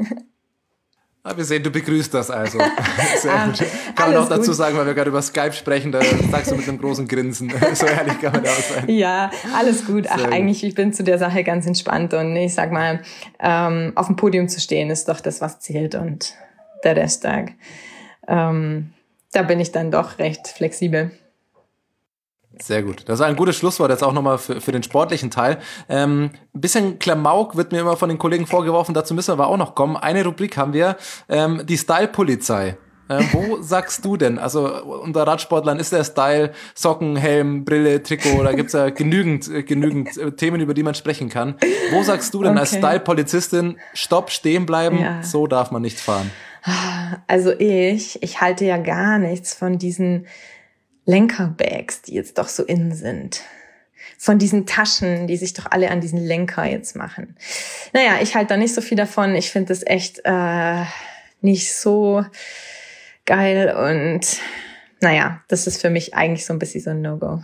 D: Ah, wir sehen, du begrüßt das also. Sehr
F: Ah,
D: gut. Kann man
F: alles
D: auch dazu
F: gut.
D: sagen, weil wir gerade über Skype sprechen, da sagst du mit einem großen Grinsen. So ehrlich kann man da auch sein.
F: Ja, alles gut. Ach,
D: Sehr gut.
F: eigentlich, ich bin zu der Sache ganz entspannt und ich sag mal, ähm, auf dem Podium zu stehen ist doch das, was zählt und der Rest, da, ähm, da bin ich dann doch recht flexibel.
D: Sehr gut. Das war ein gutes Schlusswort jetzt auch nochmal für, für den sportlichen Teil. Ähm, ein bisschen Klamauk wird mir immer von den Kollegen vorgeworfen, dazu müssen wir aber auch noch kommen. Eine Rubrik haben wir, ähm, die Style-Polizei. Äh, wo sagst du denn, also unter Radsportlern ist der Style Socken, Helm, Brille, Trikot, da gibt's ja genügend, äh, genügend äh, Themen, über die man sprechen kann. Wo sagst du denn
F: Okay.
D: als Style-Polizistin, stopp, stehen bleiben,
F: Ja.
D: so darf man nicht fahren?
F: Also ich, ich halte ja gar nichts von diesen Lenkerbags, die jetzt doch so in sind. Von diesen Taschen, die sich doch alle an diesen Lenker jetzt machen. Naja, ich halte da nicht so viel davon. Ich finde das echt äh, nicht so geil und naja, das ist für mich eigentlich so ein bisschen so ein No-Go.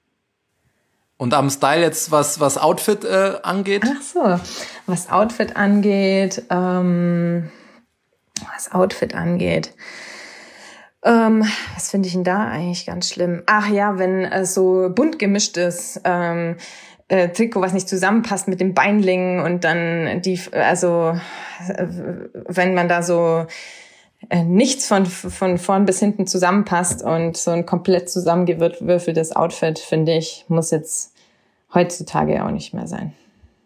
D: Und am Style jetzt, was, was Outfit äh, angeht?
F: Ach so, was Outfit angeht, ähm, was Outfit angeht, ähm, was finde ich denn da eigentlich ganz schlimm? Ach ja, wenn es so bunt gemischt ist, ähm, äh, Trikot, was nicht zusammenpasst mit den Beinlingen und dann die, also äh, wenn man da so äh, nichts von von vorn bis hinten zusammenpasst und so ein komplett zusammengewürfeltes Outfit, finde ich, muss jetzt heutzutage auch nicht mehr sein.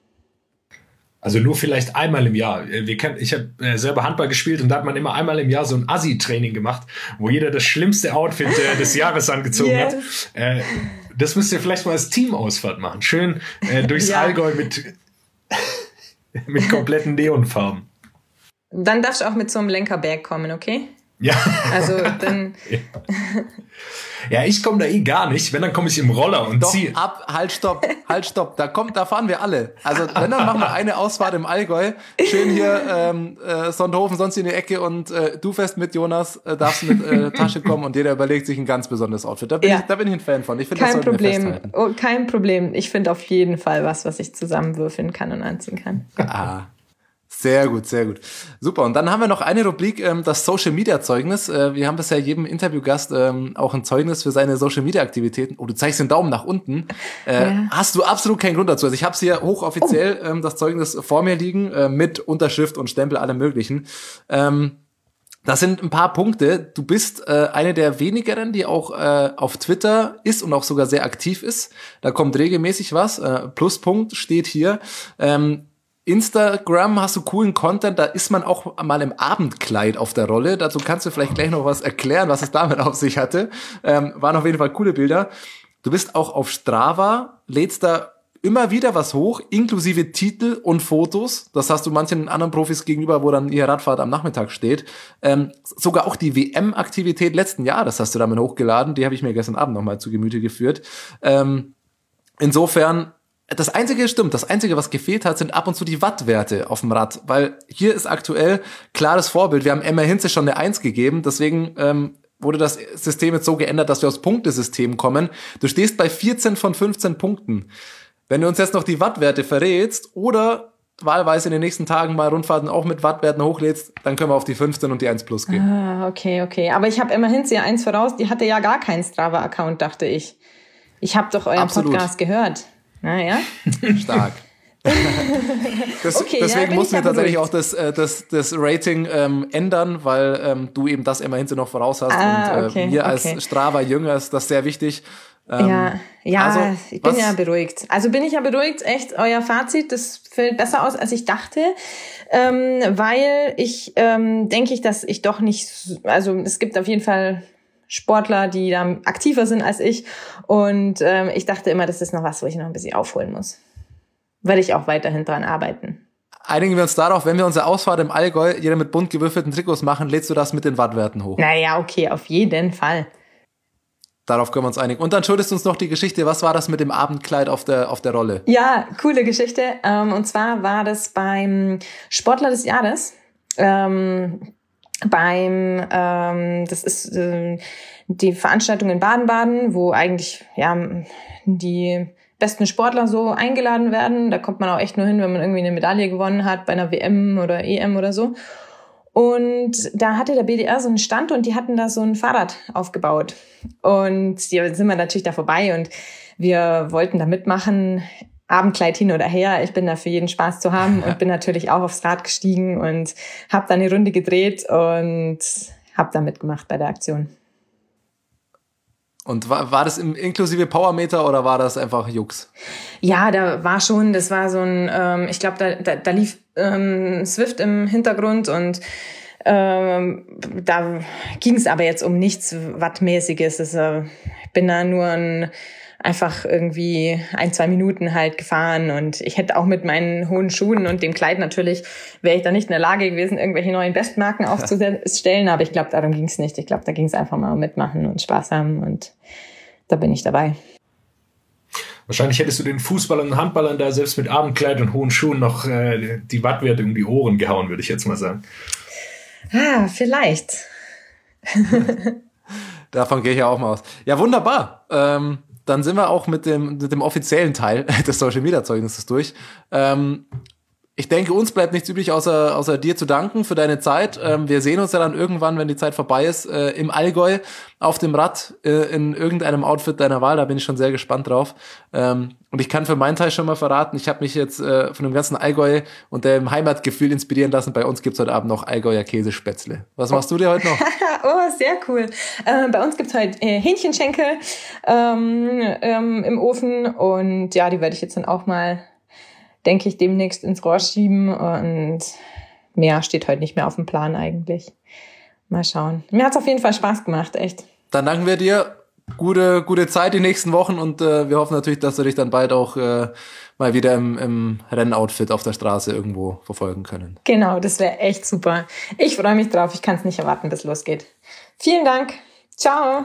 E: Also nur vielleicht einmal im Jahr. Wir kennen, ich habe äh, selber Handball gespielt und da hat man immer einmal im Jahr so ein Assi-Training gemacht, wo jeder das schlimmste Outfit äh, des Jahres angezogen
F: Yes.
E: hat. Äh, das müsst ihr vielleicht mal als Teamausfahrt machen. Schön äh, durchs
F: Ja.
E: Allgäu mit, mit kompletten Neonfarben.
F: Dann darfst du auch mit so einem Lenkerberg kommen, okay?
E: Ja.
F: Also dann,
E: Ja, ich komme da eh gar nicht. Wenn, dann komme ich im Roller und
D: Doch,
E: ziehe.
D: ab, halt, stopp, halt, stopp. Da kommt, da fahren wir alle. Also, wenn, dann machen wir eine Ausfahrt im Allgäu. Schön hier, ähm, äh, Sonthofen, sonst in die Ecke und äh, du fährst mit, Jonas, äh, darfst mit äh, Tasche kommen und jeder überlegt sich ein ganz besonderes Outfit. Da bin,
F: Ja.
D: ich, da bin ich ein Fan von. Ich finde, das
F: kein
D: sollten wir
F: Problem.
D: festhalten.
F: Oh, kein Problem. Ich finde auf jeden Fall was, was ich zusammenwürfeln kann und anziehen kann.
D: Ah. Sehr gut, sehr gut. Super. Und dann haben wir noch eine Rubrik, ähm, das Social-Media-Zeugnis. Äh, wir haben bisher jedem Interviewgast ähm, auch ein Zeugnis für seine Social-Media-Aktivitäten. Oh, du zeigst den Daumen nach unten. Äh,
F: Ja.
D: Hast du absolut keinen Grund dazu. Also ich habe hier hochoffiziell
F: Oh.
D: ähm, das Zeugnis vor mir liegen, äh, mit Unterschrift und Stempel, allem möglichen. Ähm, Das sind ein paar Punkte. Du bist äh, eine der wenigeren, die auch äh, auf Twitter ist und auch sogar sehr aktiv ist. Da kommt regelmäßig was. Äh, Pluspunkt steht hier. Ähm, Instagram hast du coolen Content, da ist man auch mal im Abendkleid auf der Rolle. Dazu kannst du vielleicht gleich noch was erklären, was es damit auf sich hatte. Ähm, waren auf jeden Fall coole Bilder. Du bist auch auf Strava, lädst da immer wieder was hoch, inklusive Titel und Fotos. Das hast du manchen anderen Profis gegenüber, wo dann ihre Radfahrt am Nachmittag steht. Ähm, sogar auch die W M-Aktivität letzten Jahres hast du damit hochgeladen. Die habe ich mir gestern Abend nochmal zu Gemüte geführt. Ähm, insofern, das Einzige stimmt, das Einzige, was gefehlt hat, sind ab und zu die Wattwerte auf dem Rad. Weil hier ist aktuell klares Vorbild. Wir haben Emma Hinze schon eine eins gegeben, deswegen ähm, wurde das System jetzt so geändert, dass wir aus Punktesystem kommen. Du stehst bei vierzehn von fünfzehn Punkten. Wenn du uns jetzt noch die Wattwerte verrätst oder wahlweise in den nächsten Tagen mal Rundfahrten auch mit Wattwerten hochlädst, dann können wir auf die fünfzehn und die eins plus gehen.
F: Ah, okay, okay. Aber ich habe immerhin sie eins voraus, die hatte ja gar keinen Strava-Account, dachte ich. Ich habe doch euren
D: Absolut.
F: Podcast gehört. Naja.
D: Stark. Das,
F: Okay, ja,
D: deswegen
F: bin
D: mussten
F: ich
D: wir
F: ja
D: tatsächlich
F: beruhigt.
D: auch das, äh, das, das Rating ähm, ändern, weil ähm, du eben das immer hinten noch voraus hast.
F: Ah,
D: und äh,
F: okay,
D: mir als
F: okay.
D: Strava-Jünger ist das sehr wichtig. Ähm,
F: ja, ja,
D: also,
F: ich bin
D: was?
F: ja beruhigt. Also bin ich ja beruhigt, echt, euer Fazit, das fällt besser aus, als ich dachte, ähm, weil ich ähm, denke ich, dass ich doch nicht, also es gibt auf jeden Fall Sportler, die da aktiver sind als ich und ähm, ich dachte immer, das ist noch was, wo ich noch ein bisschen aufholen muss. Werde ich auch weiterhin dran arbeiten.
D: Einigen wir uns darauf, wenn wir unsere Ausfahrt im Allgäu jeder mit bunt gewürfelten Trikots machen, lädst du das mit den Wattwerten hoch?
F: Naja, okay, auf jeden Fall.
D: Darauf können wir uns einigen. Und dann schuldest du uns noch die Geschichte, was war das mit dem Abendkleid auf der, auf der Rolle?
F: Ja, coole Geschichte. Ähm, und zwar war das beim Sportler des Jahres. Ähm, beim, ähm, das ist ähm, die Veranstaltung in Baden-Baden, wo eigentlich ja die besten Sportler so eingeladen werden. Da kommt man auch echt nur hin, wenn man irgendwie eine Medaille gewonnen hat bei einer W M oder E M oder so. Und da hatte der B D R so einen Stand und die hatten da so ein Fahrrad aufgebaut. Und ja, sind wir natürlich da vorbei und wir wollten da mitmachen, Abendkleid hin oder her. Ich bin da für jeden Spaß zu haben und bin natürlich auch aufs Rad gestiegen und habe da eine Runde gedreht und habe da mitgemacht bei der Aktion.
D: Und war, war das im, inklusive Powermeter oder war das einfach Jux?
F: Ja, da war schon, das war so ein, ähm, ich glaube, da, da, da lief ähm, Swift im Hintergrund und ähm, da ging es aber jetzt um nichts Wattmäßiges. Das, äh, ich bin da nur ein, einfach irgendwie ein, zwei Minuten halt gefahren und ich hätte auch mit meinen hohen Schuhen und dem Kleid natürlich, wäre ich da nicht in der Lage gewesen, irgendwelche neuen Bestmarken aufzustellen, aber ich glaube, darum ging es nicht. Ich glaube, da ging es einfach mal um mitmachen und Spaß haben und da bin ich dabei.
E: Wahrscheinlich hättest du den Fußballern und Handballern da selbst mit Abendkleid und hohen Schuhen noch äh, die Wattwerte um die Ohren gehauen, würde ich jetzt mal sagen.
F: Ah, vielleicht.
D: Davon gehe ich ja auch mal aus. Ja, wunderbar. Ähm, dann sind wir auch mit dem, mit dem offiziellen Teil des Social-Media-Zeugnisses durch. Ähm, ich denke, uns bleibt nichts übrig, außer, außer dir zu danken für deine Zeit. Ähm, wir sehen uns ja dann irgendwann, wenn die Zeit vorbei ist, äh, im Allgäu auf dem Rad äh, in irgendeinem Outfit deiner Wahl. Da bin ich schon sehr gespannt drauf. Ähm, und ich kann für meinen Teil schon mal verraten, ich habe mich jetzt äh, von dem ganzen Allgäu und dem Heimatgefühl inspirieren lassen. Bei uns gibt's heute Abend noch Allgäuer Käsespätzle. Was machst du dir heute noch?
F: Oh, sehr cool. Äh, bei uns gibt's heute äh, Hähnchenschenkel ähm, ähm, im Ofen und ja, die werde ich jetzt dann auch mal, denke ich, demnächst ins Rohr schieben und mehr steht heute nicht mehr auf dem Plan eigentlich. Mal schauen. Mir hat's auf jeden Fall Spaß gemacht, echt.
D: Dann danken wir dir. Gute, gute Zeit die nächsten Wochen und äh, wir hoffen natürlich, dass wir dich dann bald auch äh, mal wieder im, im Rennoutfit auf der Straße irgendwo verfolgen können.
F: Genau, das wäre echt super. Ich freue mich drauf. Ich kann es nicht erwarten, bis es losgeht. Vielen Dank. Ciao.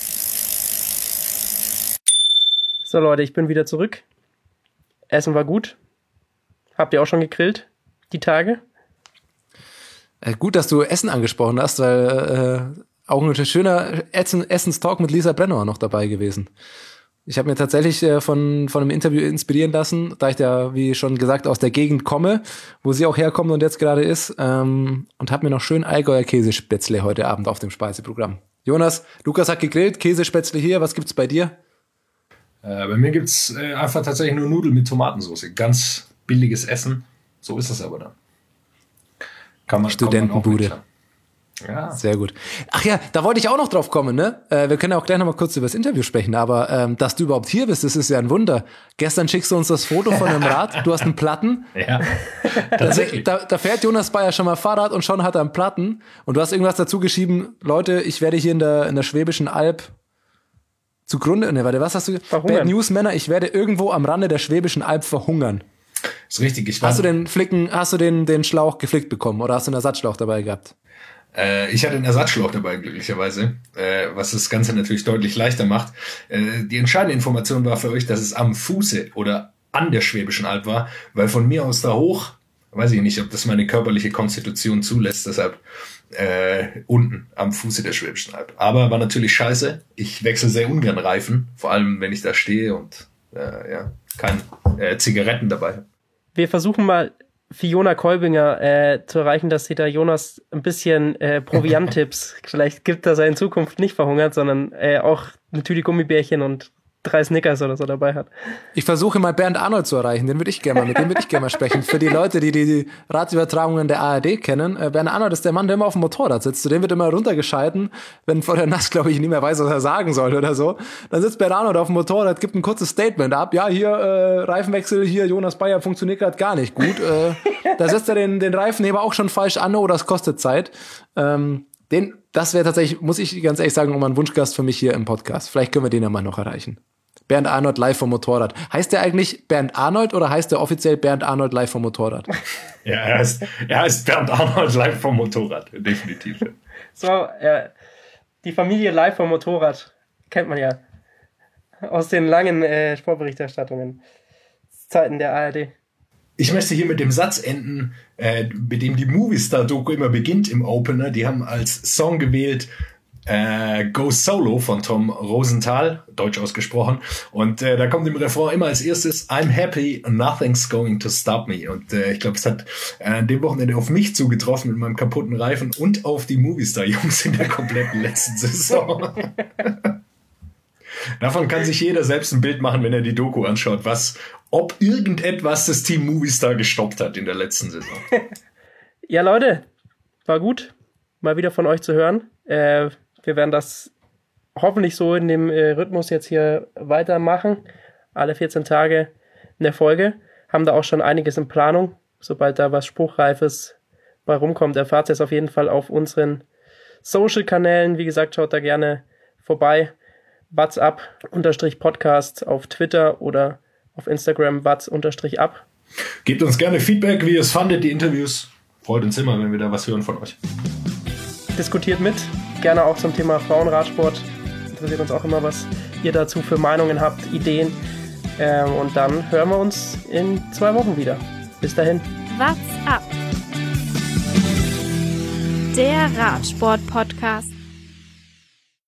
C: So Leute, ich bin wieder zurück. Essen war gut. Habt ihr auch schon gegrillt? Die Tage?
D: Äh, gut, dass du Essen angesprochen hast, weil äh, auch ein schöner Essen, Essenstalk mit Lisa Brennauer noch dabei gewesen. Ich habe mir tatsächlich äh, von von einem Interview inspirieren lassen, da ich ja, wie schon gesagt, aus der Gegend komme, wo sie auch herkommt und jetzt gerade ist, ähm, und habe mir noch schön Allgäuer Käsespätzle heute Abend auf dem Speiseprogramm. Jonas, Lukas hat gegrillt, Käsespätzle hier, was gibt's bei dir?
E: Äh, bei mir gibt's äh, einfach tatsächlich nur Nudeln mit Tomatensauce. Ganz billiges Essen, so ist es aber dann. Kann man,
D: Studentenbude.
E: kann man auch Ja.
D: Sehr gut. Ach ja, da wollte ich auch noch drauf kommen, ne? Äh, wir können ja auch gleich noch mal kurz über das Interview sprechen, aber ähm, dass du überhaupt hier bist, das ist ja ein Wunder. Gestern schickst du uns das Foto von einem Rad, du hast einen Platten.
E: Ja, tatsächlich.
D: Da, da fährt Jonas Bayer schon mal Fahrrad und schon hat er einen Platten und du hast irgendwas dazu geschrieben, Leute, ich werde hier in der, in der Schwäbischen Alb zugrunde, ne, warte, was hast du?
C: Verhungern.
D: Bad News Männer, ich werde irgendwo am Rande der Schwäbischen Alb verhungern.
E: Ist richtig. Ich war,
D: Hast du den Flicken, hast du den, den Schlauch geflickt bekommen oder hast du einen Ersatzschlauch dabei gehabt?
E: Äh, ich hatte einen Ersatzschlauch dabei, glücklicherweise, äh, was das Ganze natürlich deutlich leichter macht. Äh, die entscheidende Information war für euch, dass es am Fuße oder an der Schwäbischen Alb war, weil von mir aus da hoch, weiß ich nicht, ob das meine körperliche Konstitution zulässt, deshalb äh, unten am Fuße der Schwäbischen Alb. Aber war natürlich scheiße. Ich wechsle sehr ungern Reifen, vor allem wenn ich da stehe und äh, ja, kein äh, Zigaretten dabei habe.
C: Wir versuchen mal Fiona Kolbinger äh, zu erreichen, dass sie da Jonas ein bisschen äh, Proviant-Tipps vielleicht gibt, dass er in Zukunft nicht verhungert, sondern äh, auch eine Tüte Gummibärchen und drei Snickers oder so dabei hat.
D: Ich versuche mal Bernd Arnold zu erreichen, den würde ich gerne mal, mit dem würde ich gerne mal sprechen. Für die Leute, die die Radübertragungen der A R D kennen, äh, Bernd Arnold ist der Mann, der immer auf dem Motorrad sitzt. Zu dem wird immer runtergeschalten, wenn vor der Nacht, glaube ich, nie mehr weiß, was er sagen soll oder so. Dann sitzt Bernd Arnold auf dem Motorrad, gibt ein kurzes Statement ab. Ja, hier äh, Reifenwechsel, hier Jonas Bayer funktioniert gerade gar nicht gut. Äh, da setzt er den, den Reifenheber auch schon falsch an oder es kostet Zeit. Ähm, den, das wäre tatsächlich, muss ich ganz ehrlich sagen, immer ein Wunschgast für mich hier im Podcast. Vielleicht können wir den ja mal noch erreichen. Bernd Arnold live vom Motorrad. Heißt der eigentlich Bernd Arnold oder heißt der offiziell Bernd Arnold live vom Motorrad?
E: Ja, er heißt, er heißt Bernd Arnold live vom Motorrad, definitiv.
C: So, äh, die Familie live vom Motorrad kennt man ja aus den langen äh, Sportberichterstattungen, Zeiten der A R D.
E: Ich möchte hier mit dem Satz enden, äh, mit dem die Movistar-Doku immer beginnt im Opener. Die haben als Song gewählt äh, Go Solo von Tom Rosenthal, deutsch ausgesprochen. Und äh, da kommt im Refrain immer als erstes I'm happy, nothing's going to stop me. Und äh, ich glaube, es hat äh, an dem Wochenende auf mich zugetroffen mit meinem kaputten Reifen und auf die Movistar-Jungs in der kompletten letzten Saison. Davon kann sich jeder selbst ein Bild machen, wenn er die Doku anschaut, was, ob irgendetwas das Team Movistar gestoppt hat in der letzten Saison.
C: Ja, Leute, war gut, mal wieder von euch zu hören. Äh, wir werden das hoffentlich so in dem äh, Rhythmus jetzt hier weitermachen. Alle vierzehn Tage eine Folge. Haben da auch schon einiges in Planung. Sobald da was Spruchreifes bei rumkommt, erfahrt ihr es auf jeden Fall auf unseren Social-Kanälen. Wie gesagt, schaut da gerne vorbei. WhatsApp unterstrich Podcast auf Twitter oder auf Instagram Watz unterstrich ab.
E: Gebt uns gerne Feedback, wie ihr es fandet, die Interviews. Freut uns immer, wenn wir da was hören von euch.
C: Diskutiert mit, gerne auch zum Thema Frauenradsport. Interessiert uns auch immer, was ihr dazu für Meinungen habt, Ideen. Ähm, und dann hören wir uns in zwei Wochen wieder. Bis dahin.
A: Watz ab. Der Radsport-Podcast.